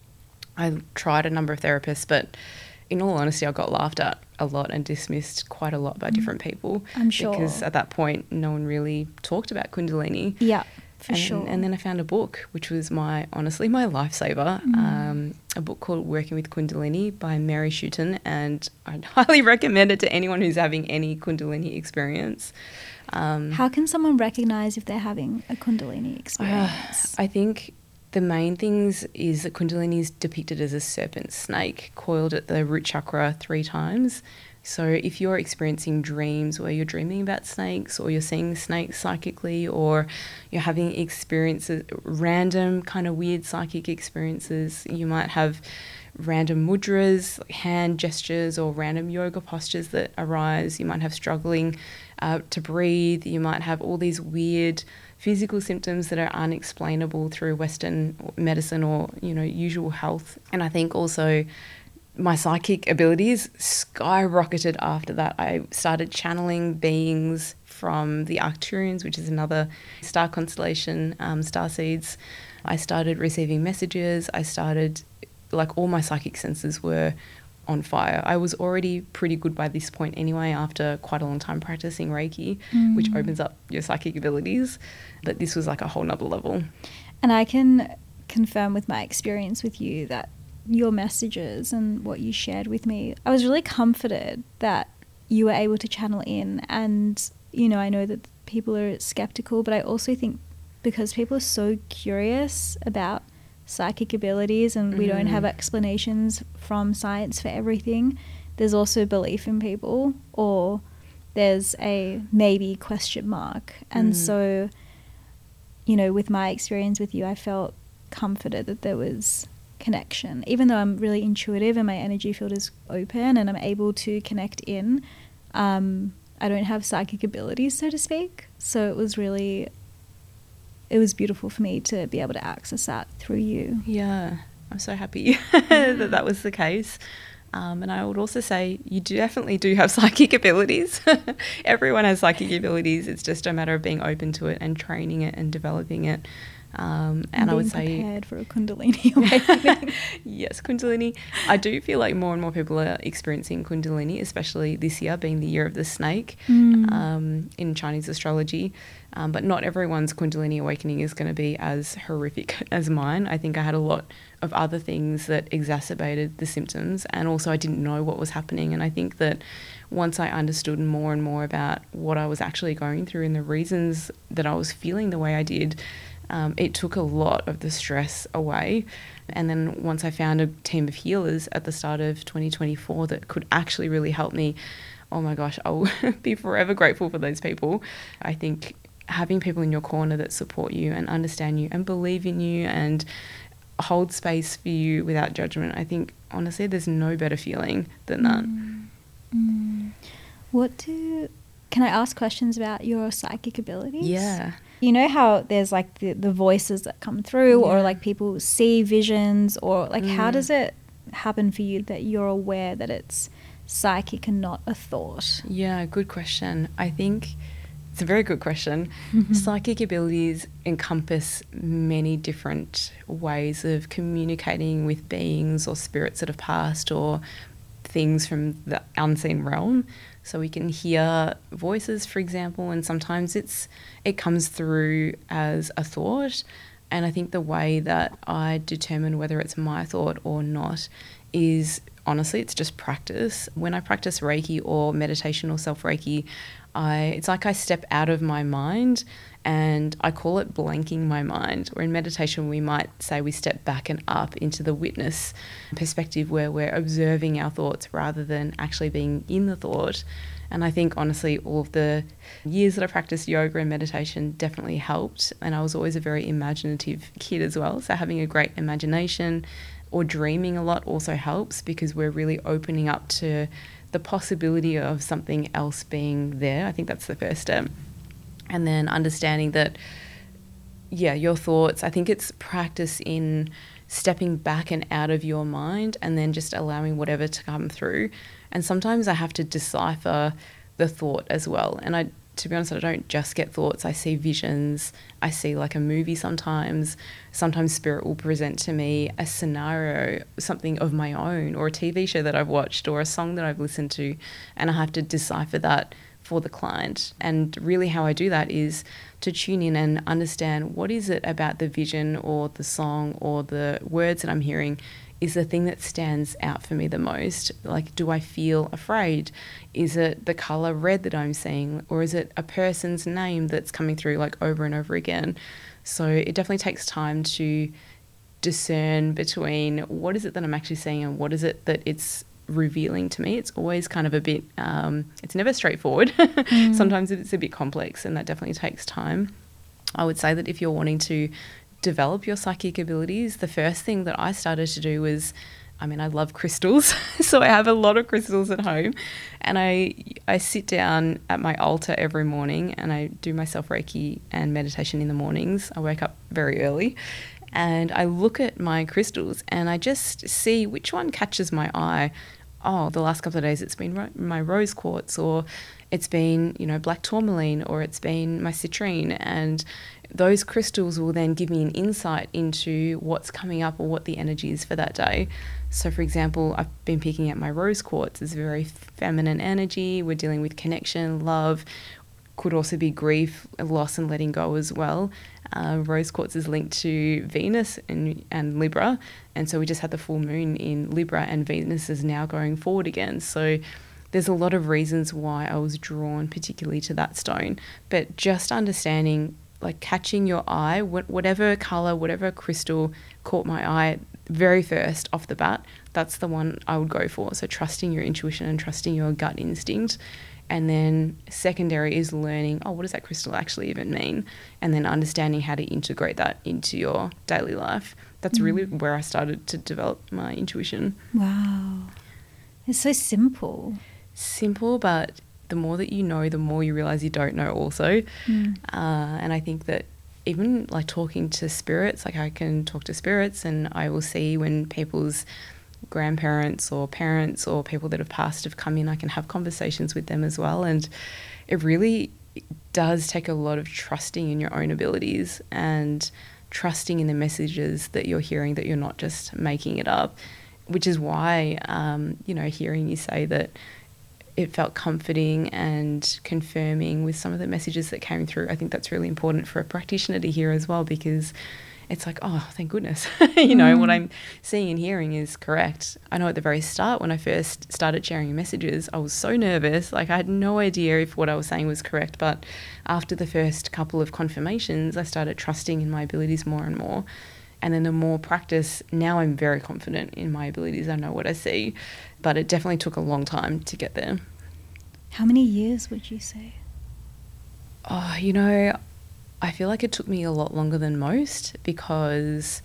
I tried a number of therapists, but in all honesty I got laughed at a lot and dismissed quite a lot by mm. different people. I'm sure. Because at that point no one really talked about Kundalini. Yeah, for and, sure. And then I found a book which was my honestly my lifesaver, mm. um, a book called Working with Kundalini by Mary Schutten, and I'd highly recommend it to anyone who's having any Kundalini experience. Um, How can someone recognize if they're having a Kundalini experience? Uh, I think the main things is that Kundalini is depicted as a serpent snake coiled at the root chakra three times. So if you're experiencing dreams where you're dreaming about snakes, or you're seeing snakes psychically, or you're having experiences, random kind of weird psychic experiences, you might have random mudras, like hand gestures, or random yoga postures that arise. You might have struggling uh, to breathe. You might have all these weird physical symptoms that are unexplainable through Western medicine or, you know, usual health. And I think also my psychic abilities skyrocketed after that. I started channeling beings from the Arcturians, which is another star constellation, um, star seeds. I started receiving messages. I started, like, all my psychic senses were on fire. I was already pretty good by this point anyway, after quite a long time practicing Reiki, mm. which opens up your psychic abilities. But this was like a whole nother level. And I can confirm with my experience with you that your messages and what you shared with me, I was really comforted that you were able to channel in. And, you know, I know that people are skeptical, but I also think because people are so curious about psychic abilities and we mm. don't have explanations from science for everything, there's also belief in people, or there's a maybe question mark. And mm. so you know, with my experience with you, I felt comforted that there was connection. Even though I'm really intuitive and my energy field is open and I'm able to connect in, um, I don't have psychic abilities, so to speak. So it was really, it was beautiful for me to be able to access that through you. Yeah, I'm so happy that that was the case. Um, and I would also say you do definitely do have psychic abilities. Everyone has psychic abilities. It's just a matter of being open to it and training it and developing it. Um, and, and I would say prepared for a Kundalini awakening. Yes, Kundalini. I do feel like more and more people are experiencing Kundalini, especially this year being the year of the snake mm. um, in Chinese astrology. Um, but not everyone's Kundalini awakening is going to be as horrific as mine. I think I had a lot of other things that exacerbated the symptoms, and also I didn't know what was happening. And I think that once I understood more and more about what I was actually going through and the reasons that I was feeling the way I did, um, it took a lot of the stress away. And then once I found a team of healers at the start of twenty twenty-four that could actually really help me, oh my gosh, I'll be forever grateful for those people. I think having people in your corner that support you and understand you and believe in you and hold space for you without judgment, I think honestly there's no better feeling than that. Mm. Mm. What do can I ask questions about your psychic abilities? Yeah. You know how there's like the, the voices that come through yeah. or like people see visions, or like mm. how does it happen for you that you're aware that it's psychic and not a thought? Yeah, good question. I think it's a very good question. Mm-hmm. Psychic abilities encompass many different ways of communicating with beings or spirits that have passed or things from the unseen realm. So we can hear voices, for example, and sometimes it's it comes through as a thought. And I think the way that I determine whether it's my thought or not is, honestly, it's just practice. When I practice Reiki or meditation or self-Reiki, I it's like I step out of my mind, and I call it blanking my mind. Or in meditation, we might say we step back and up into the witness perspective where we're observing our thoughts rather than actually being in the thought. And I think, honestly, all of the years that I practiced yoga and meditation definitely helped. And I was always a very imaginative kid as well. So having a great imagination or dreaming a lot also helps, because we're really opening up to the possibility of something else being there. I think that's the first step. And then understanding that, yeah, your thoughts, I think it's practice in stepping back and out of your mind and then just allowing whatever to come through. And sometimes I have to decipher the thought as well. And I, to be honest, I don't just get thoughts. I see visions. I see like a movie sometimes. Sometimes spirit will present to me a scenario, something of my own, or a T V show that I've watched or a song that I've listened to. And I have to decipher that for the client. And really how I do that is to tune in and understand what is it about the vision or the song or the words that I'm hearing is the thing that stands out for me the most. Like, do I feel afraid? Is it the colour red that I'm seeing? Or is it a person's name that's coming through like over and over again? So it definitely takes time to discern between what is it that I'm actually seeing and what is it that it's revealing to me. It's always kind of a bit, um, it's never straightforward. Mm. Sometimes it's a bit complex, and that definitely takes time. I would say that if you're wanting to develop your psychic abilities, the first thing that I started to do was, I mean, I love crystals. So I have a lot of crystals at home, and I I sit down at my altar every morning and I do my self-Reiki and meditation in the mornings. I wake up very early and I look at my crystals and I just see which one catches my eye. Oh, the last couple of days it's been ro- my rose quartz, or it's been, you know, black tourmaline, or it's been my citrine. And those crystals will then give me an insight into what's coming up or what the energy is for that day. So, for example, I've been picking up my rose quartz. It's very feminine energy. We're dealing with connection, love. Could also be grief, loss, and letting go as well. Uh, rose quartz is linked to Venus and, and Libra, and so we just had the full moon in Libra, and Venus is now going forward again. So there's a lot of reasons why I was drawn particularly to that stone. But just understanding, like catching your eye, whatever colour, whatever crystal caught my eye very first off the bat, that's the one I would go for. So trusting your intuition and trusting your gut instinct. And then secondary is learning, oh, what does that crystal actually even mean? And then understanding how to integrate that into your daily life. That's mm. really where I started to develop my intuition. Wow. It's so simple. Simple, but the more that you know, the more you realize you don't know also. Mm. Uh, and I think that even like talking to spirits, like I can talk to spirits and I will see when people's grandparents or parents or people that have passed have come in, I can have conversations with them as well. And it really does take a lot of trusting in your own abilities and trusting in the messages that you're hearing, that you're not just making it up, which is why, um, you know, hearing you say that it felt comforting and confirming with some of the messages that came through. I think that's really important for a practitioner to hear as well, because it's like, oh, thank goodness, you know, mm. what I'm seeing and hearing is correct. I know at the very start when I first started sharing messages, I was so nervous. Like I had no idea if what I was saying was correct. But after the first couple of confirmations, I started trusting in my abilities more and more. And then the more practice, now I'm very confident in my abilities. I know what I see. But it definitely took a long time to get there. How many years would you say? Oh, you know, I feel like it took me a lot longer than most, because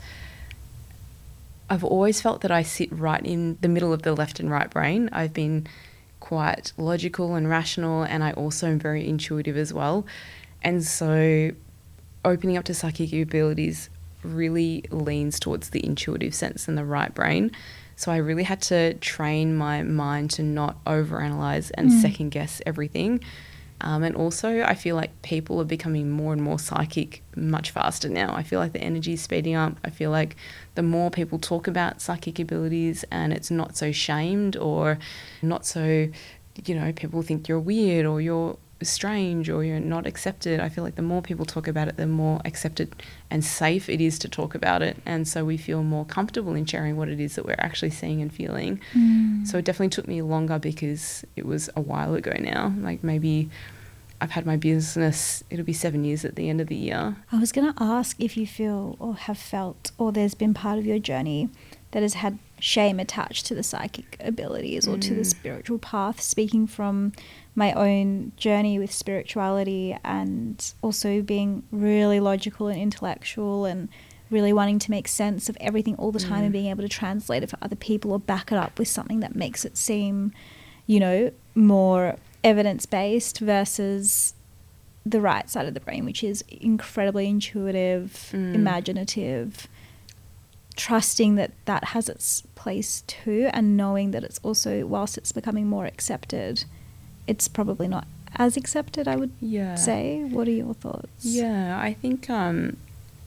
I've always felt that I sit right in the middle of the left and right brain. I've been quite logical and rational, and I also am very intuitive as well. And so opening up to psychic abilities really leans towards the intuitive sense and the right brain. So I really had to train my mind to not overanalyze and mm. second guess everything. Um, and also I feel like people are becoming more and more psychic much faster now. I feel like the energy is speeding up. I feel like the more people talk about psychic abilities and it's not so shamed or not so, you know, people think you're weird or you're strange or you're not accepted. I feel like the more people talk about it, the more accepted and safe it is to talk about it. And so we feel more comfortable in sharing what it is that we're actually seeing and feeling. Mm. So it definitely took me longer because it was a while ago now. Like maybe I've had my business, it'll be seven years at the end of the year. I was going to ask if you feel or have felt or there's been part of your journey that has had shame attached to the psychic abilities or mm. to the spiritual path, speaking from my own journey with spirituality and also being really logical and intellectual and really wanting to make sense of everything all the time mm. and being able to translate it for other people or back it up with something that makes it seem, you know, more evidence-based versus the right side of the brain, which is incredibly intuitive, mm. imaginative, trusting that that has its place too, and knowing that it's also, whilst it's becoming more accepted, it's probably not as accepted, I would yeah. say. What are your thoughts? Yeah, I think um,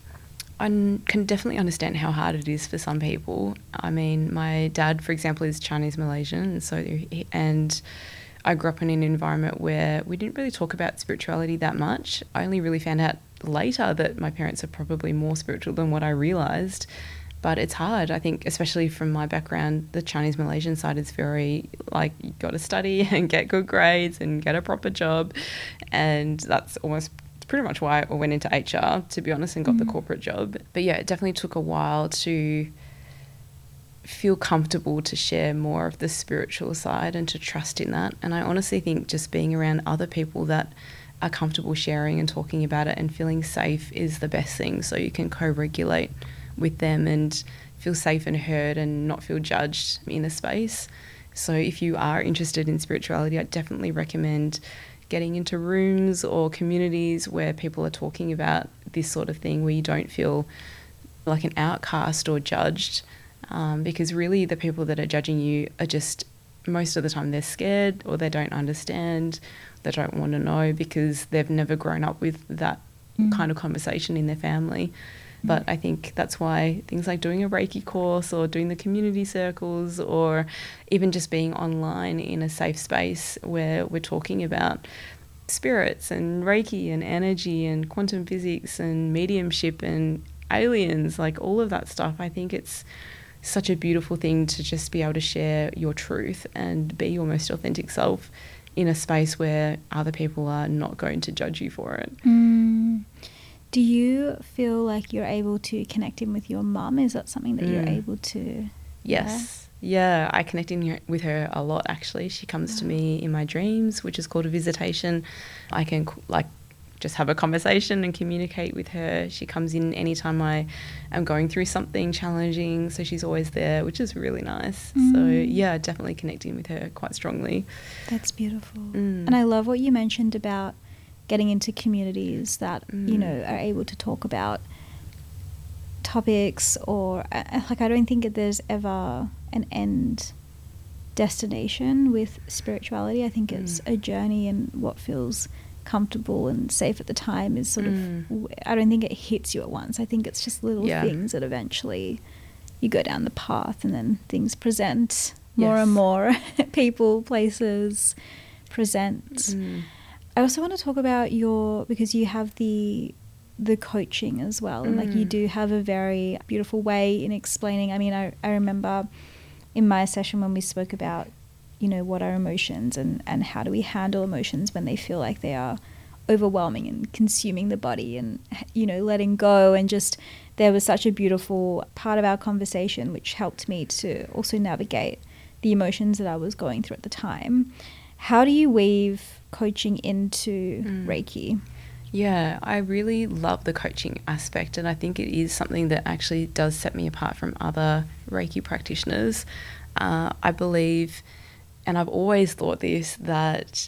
I n- can definitely understand how hard it is for some people. I mean, my dad, for example, is Chinese Malaysian, and so he, and I grew up in an environment where we didn't really talk about spirituality that much. I only really found out later that my parents are probably more spiritual than what I realised. But it's hard, I think, especially from my background. The Chinese Malaysian side is very, like, you got to study and get good grades and get a proper job. And that's almost pretty much why I went into H R, to be honest, and got mm. the corporate job. But yeah, it definitely took a while to feel comfortable to share more of the spiritual side and to trust in that. And I honestly think just being around other people that are comfortable sharing and talking about it and feeling safe is the best thing, so you can co-regulate with them and feel safe and heard and not feel judged in the space. So if you are interested in spirituality, I definitely recommend getting into rooms or communities where people are talking about this sort of thing, where you don't feel like an outcast or judged, um, because really the people that are judging you are just, most of the time they're scared or they don't understand, they don't want to know because they've never grown up with that mm. kind of conversation in their family. But I think that's why things like doing a Reiki course or doing the community circles or even just being online in a safe space where we're talking about spirits and Reiki and energy and quantum physics and mediumship and aliens, like all of that stuff, I think it's such a beautiful thing to just be able to share your truth and be your most authentic self in a space where other people are not going to judge you for it. Mm. Do you feel like you're able to connect in with your mum? Is that something that mm. you're able to? Yes, Yeah, I connect in her, with her a lot, actually. She comes to me in my dreams, which is called a visitation. I can, like, just have a conversation and communicate with her. She comes in anytime I am going through something challenging, so she's always there, which is really nice. Mm. So, yeah, definitely connecting with her quite strongly. That's beautiful. Mm. And I love what you mentioned about getting into communities that, mm. you know, are able to talk about topics or, uh, like, I don't think that there's ever an end destination with spirituality. I think it's mm. a journey, and what feels comfortable and safe at the time is sort mm. of, I don't think it hits you at once. I think it's just little yeah. things that eventually you go down the path, and then things present more yes. and more. People, places present. Mm. I also want to talk about your, because you have the the coaching as well, and mm. like you do have a very beautiful way in explaining. I mean, I, I remember in my session when we spoke about, you know, what are emotions, and, and how do we handle emotions when they feel like they are overwhelming and consuming the body, and, you know, letting go. And just, there was such a beautiful part of our conversation which helped me to also navigate the emotions that I was going through at the time. How do you weave coaching into mm. Reiki? Yeah, I really love the coaching aspect, and I think it is something that actually does set me apart from other Reiki practitioners. Uh, I believe, and I've always thought this, that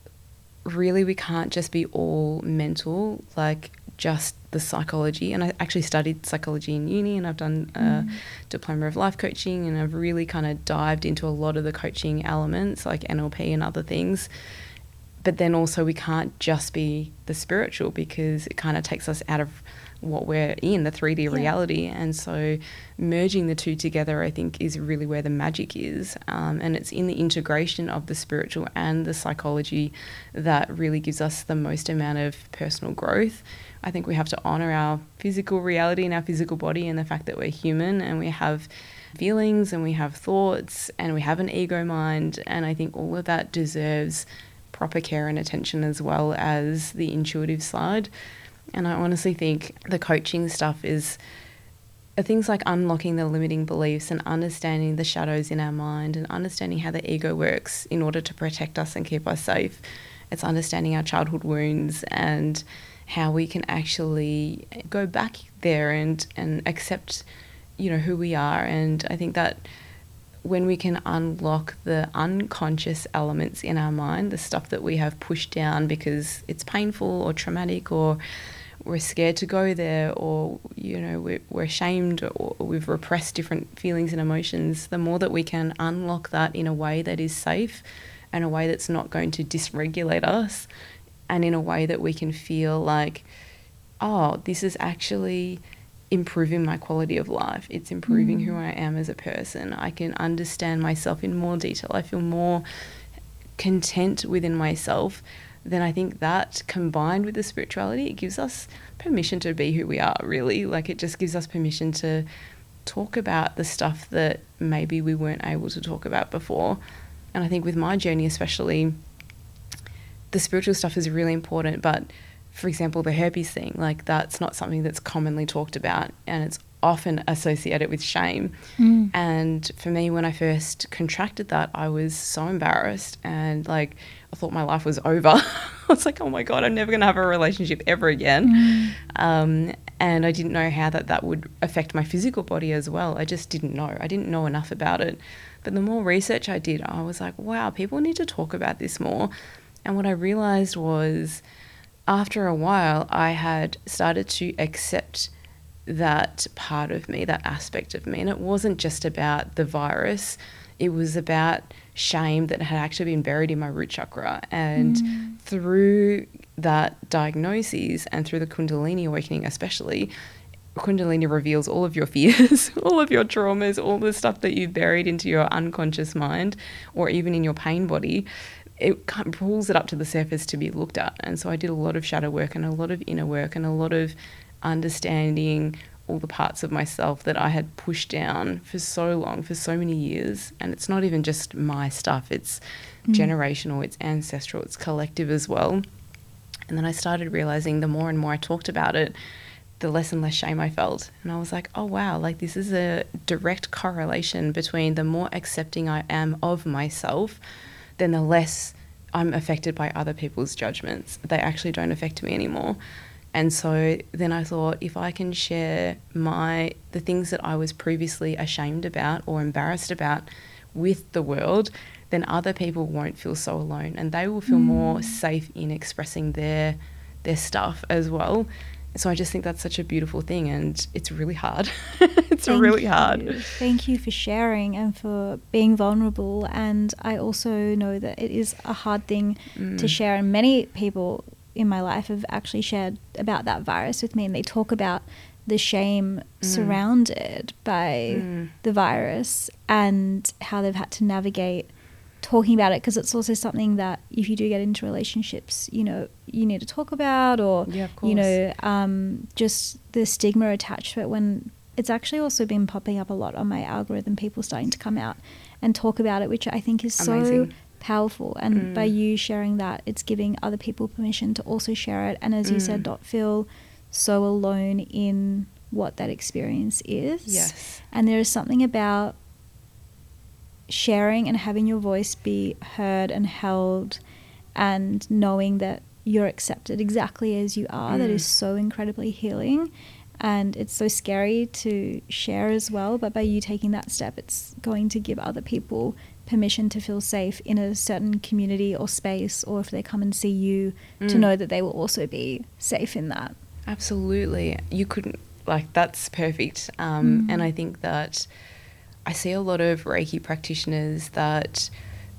really we can't just be all mental, like just the psychology. And I actually studied psychology in uni, and I've done a mm. diploma of life coaching, and I've really kind of dived into a lot of the coaching elements like N L P and other things. But then also we can't just be the spiritual, because it kind of takes us out of what we're in, the three D yeah. reality. And so merging the two together, I think, is really where the magic is. Um, and it's in the integration of the spiritual and the psychology that really gives us the most amount of personal growth. I think we have to honour our physical reality and our physical body, and the fact that we're human and we have feelings and we have thoughts and we have an ego mind. And I think all of that deserves proper care and attention, as well as the intuitive side. And I honestly think the coaching stuff is things like unlocking the limiting beliefs and understanding the shadows in our mind, and understanding how the ego works in order to protect us and keep us safe. It's understanding our childhood wounds and how we can actually go back there and, and accept, you know, who we are. And I think that when we can unlock the unconscious elements in our mind, the stuff that we have pushed down because it's painful or traumatic, or we're scared to go there, or, you know, we're, we're ashamed, or we've repressed different feelings and emotions, the more that we can unlock that in a way that is safe and a way that's not going to dysregulate us, and in a way that we can feel like, oh, this is actually improving my quality of life. It's improving mm. who I am as a person. I can understand myself in more detail. I feel more content within myself. Then I think that, combined with the spirituality, it gives us permission to be who we are, really. Like, it just gives us permission to talk about the stuff that maybe we weren't able to talk about before. And I think with my journey especially, the spiritual stuff is really important, but for example, the herpes thing, like, that's not something that's commonly talked about, and it's often associated with shame. Mm. And for me, when I first contracted that, I was so embarrassed, and like, I thought my life was over. I was like, oh my God, I'm never going to have a relationship ever again. Mm. Um, and I didn't know how that, that would affect my physical body as well. I just didn't know. I didn't know enough about it. But the more research I did, I was like, wow, people need to talk about this more. And what I realized was, after a while, I had started to accept that part of me, that aspect of me. And it wasn't just about the virus. It was about shame that had actually been buried in my root chakra. And mm. through that diagnosis, and through the Kundalini awakening especially, Kundalini reveals all of your fears, all of your traumas, all the stuff that you've buried into your unconscious mind, or even in your pain body. It pulls it up to the surface to be looked at. And so I did a lot of shadow work and a lot of inner work and a lot of understanding all the parts of myself that I had pushed down for so long, for so many years. And it's not even just my stuff. It's mm. generational, it's ancestral, it's collective as well. And then I started realizing the more and more I talked about it, the less and less shame I felt. And I was like, oh, wow, like this is a direct correlation between the more accepting I am of myself, then the less I'm affected by other people's judgments. They actually don't affect me anymore. And so then I thought, if I can share my the things that I was previously ashamed about or embarrassed about with the world, then other people won't feel so alone, and they will feel mm. more safe in expressing their their stuff as well. So I just think that's such a beautiful thing, and it's really hard. it's Thank really you. hard. Thank you for sharing and for being vulnerable. And I also know that it is a hard thing mm. to share, and many people in my life have actually shared about that virus with me, and they talk about the shame mm. surrounded by mm. the virus and how they've had to navigate talking about it, because it's also something that if you do get into relationships, you know, you need to talk about, or yeah, of course. you know, um, just the stigma attached to it, when it's actually also been popping up a lot on my algorithm, people starting to come out and talk about it, which I think is Amazing. so powerful. And mm. by you sharing that, it's giving other people permission to also share it, and as mm. you said, not feel so alone in what that experience is. Yes. And there is something about sharing and having your voice be heard and held, and knowing that you're accepted exactly as you are, mm. that is so incredibly healing. And it's so scary to share as well, but by you taking that step, it's going to give other people permission to feel safe in a certain community or space, or if they come and see you, mm. to know that they will also be safe in that. Absolutely. You couldn't, like, that's perfect. Um, mm. And I think that I see a lot of Reiki practitioners that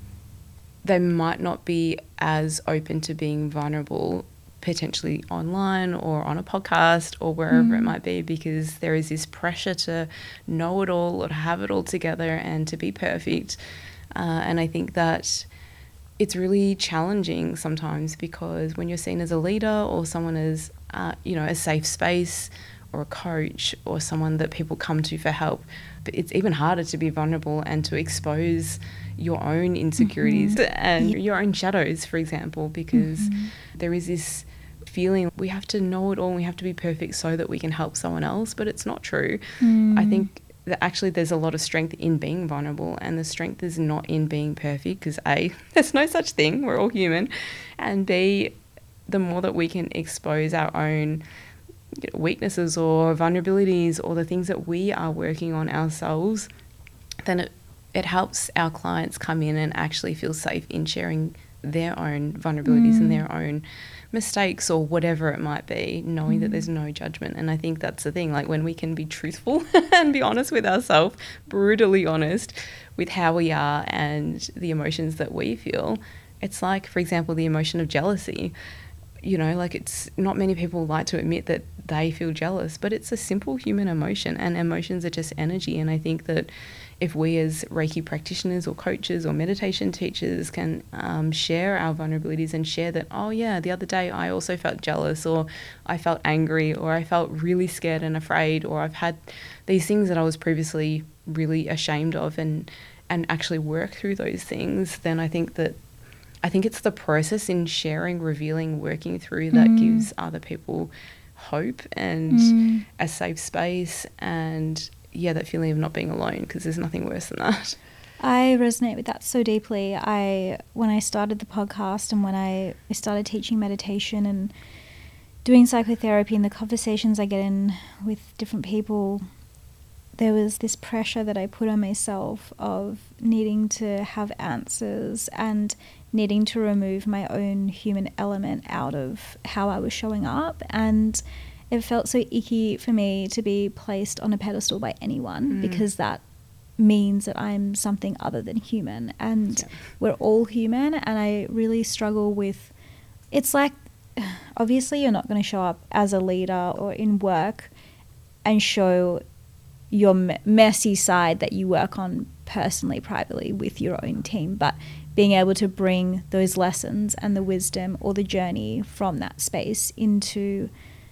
they might not be as open to being vulnerable, potentially online or on a podcast or wherever mm. it might be, because there is this pressure to know it all or to have it all together and to be perfect. Uh, and I think that it's really challenging sometimes, because when you're seen as a leader or someone as, uh, you know, a safe space or a coach or someone that people come to for help, but it's even harder to be vulnerable and to expose your own insecurities mm-hmm. and yeah. your own shadows, for example, because mm-hmm. there is this feeling we have to know it all and we have to be perfect so that we can help someone else, but it's not true. Mm. I think that actually there's a lot of strength in being vulnerable, and the strength is not in being perfect, because A, there's no such thing, we're all human, and B, the more that we can expose our own weaknesses or vulnerabilities or the things that we are working on ourselves, then it, it helps our clients come in and actually feel safe in sharing their own vulnerabilities mm. and their own mistakes or whatever it might be, knowing mm. that there's no judgment. And I think that's the thing, like when we can be truthful and be honest with ourselves, brutally honest with how we are and the emotions that we feel. It's like, for example, the emotion of jealousy. You know, like, it's not many people like to admit that they feel jealous, but it's a simple human emotion, and emotions are just energy. And I think that if we as Reiki practitioners or coaches or meditation teachers can um, share our vulnerabilities and share that, oh yeah, the other day I also felt jealous, or I felt angry, or I felt really scared and afraid, or I've had these things that I was previously really ashamed of, and and actually work through those things, then I think that I think it's the process in sharing, revealing, working through that mm. gives other people hope and mm. a safe space, and yeah, that feeling of not being alone, because there's nothing worse than that. I resonate with that so deeply. I when I started the podcast and when I started teaching meditation and doing psychotherapy, and the conversations I get in with different people, there was this pressure that I put on myself of needing to have answers and needing to remove my own human element out of how I was showing up. And it felt so icky for me to be placed on a pedestal by anyone, mm. because that means that I'm something other than human, and yeah. we're all human. And I really struggle with, it's like, obviously you're not going to show up as a leader or in work and show your me- messy side that you work on personally, privately with your own team, but being able to bring those lessons and the wisdom or the journey from that space into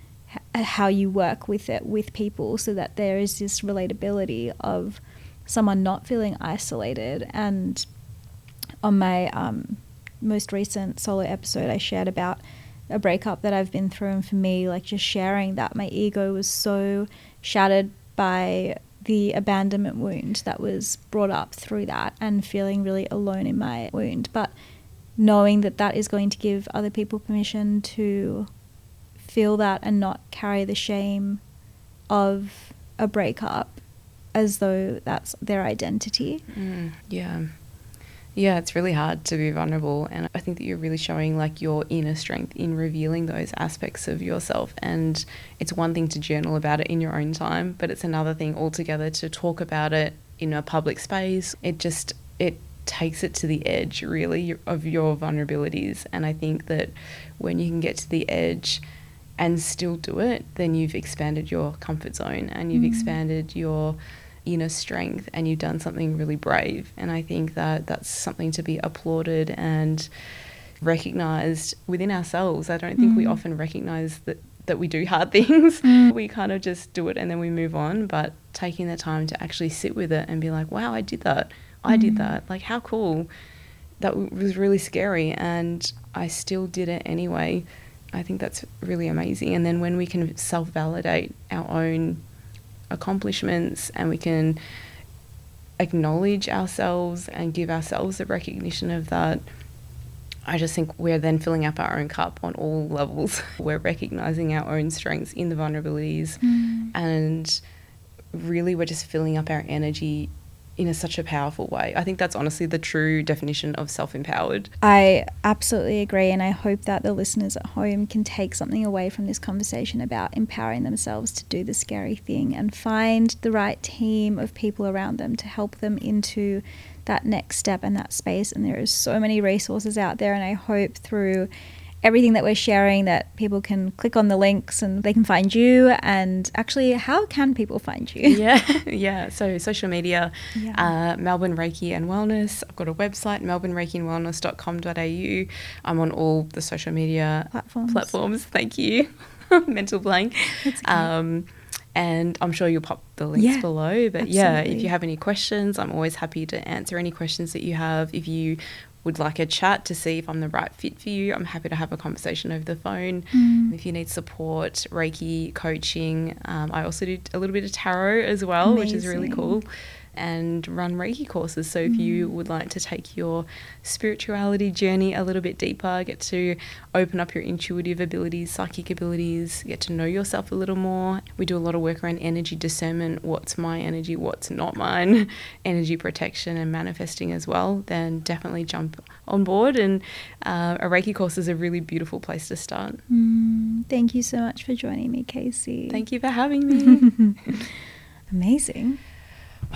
h- how you work with it with people, so that there is this relatability of someone not feeling isolated. And on my um, most recent solo episode, I shared about a breakup that I've been through, and for me, like just sharing that my ego was so shattered by the abandonment wound that was brought up through that, and feeling really alone in my wound, but knowing that that is going to give other people permission to feel that and not carry the shame of a breakup as though that's their identity. Mm, yeah. Yeah, it's really hard to be vulnerable, and I think that you're really showing like your inner strength in revealing those aspects of yourself. And it's one thing to journal about it in your own time, but it's another thing altogether to talk about it in a public space. It just it takes it to the edge really of your vulnerabilities, and I think that when you can get to the edge and still do it, then you've expanded your comfort zone, and you've mm. expanded your inner strength, and you've done something really brave. And I think that that's something to be applauded and recognized within ourselves. I don't think mm. we often recognize that that we do hard things. Mm. We kind of just do it and then we move on, but taking the time to actually sit with it and be like, wow, I did that. I mm. did that. Like, how cool. That w- was really scary, and I still did it anyway. I think that's really amazing. And then when we can self-validate our own accomplishments, and we can acknowledge ourselves and give ourselves the recognition of that, I just think we're then filling up our own cup on all levels. We're recognizing our own strengths in the vulnerabilities, mm. and really we're just filling up our energy in a, such a powerful way. I think that's honestly the true definition of self-empowered. I absolutely agree, and I hope that the listeners at home can take something away from this conversation about empowering themselves to do the scary thing and find the right team of people around them to help them into that next step and that space. And there are so many resources out there, and I hope through everything that we're sharing that people can click on the links and they can find you. And actually, how can people find you? Yeah, yeah. So social media, yeah. uh, Melbourne Reiki and Wellness. I've got a website, melbourne reiki and wellness dot com dot a u. I'm on all the social media platforms. platforms. Thank you. Mental blank. Um, and I'm sure you'll pop the links yeah, below. But absolutely. yeah, if you have any questions, I'm always happy to answer any questions that you have. If you would like a chat to see if I'm the right fit for you, I'm happy to have a conversation over the phone. Mm. If you need support, Reiki, coaching, um, I also do a little bit of tarot as well, Amazing. Which is really cool, and run Reiki courses. So if mm. you would like to take your spirituality journey a little bit deeper, get to open up your intuitive abilities, psychic abilities, get to know yourself a little more. We do a lot of work around energy discernment, what's my energy, what's not mine, energy protection and manifesting as well, then definitely jump on board. And uh, a Reiki course is a really beautiful place to start. Mm, thank you so much for joining me, Casey. Thank you for having me. Amazing.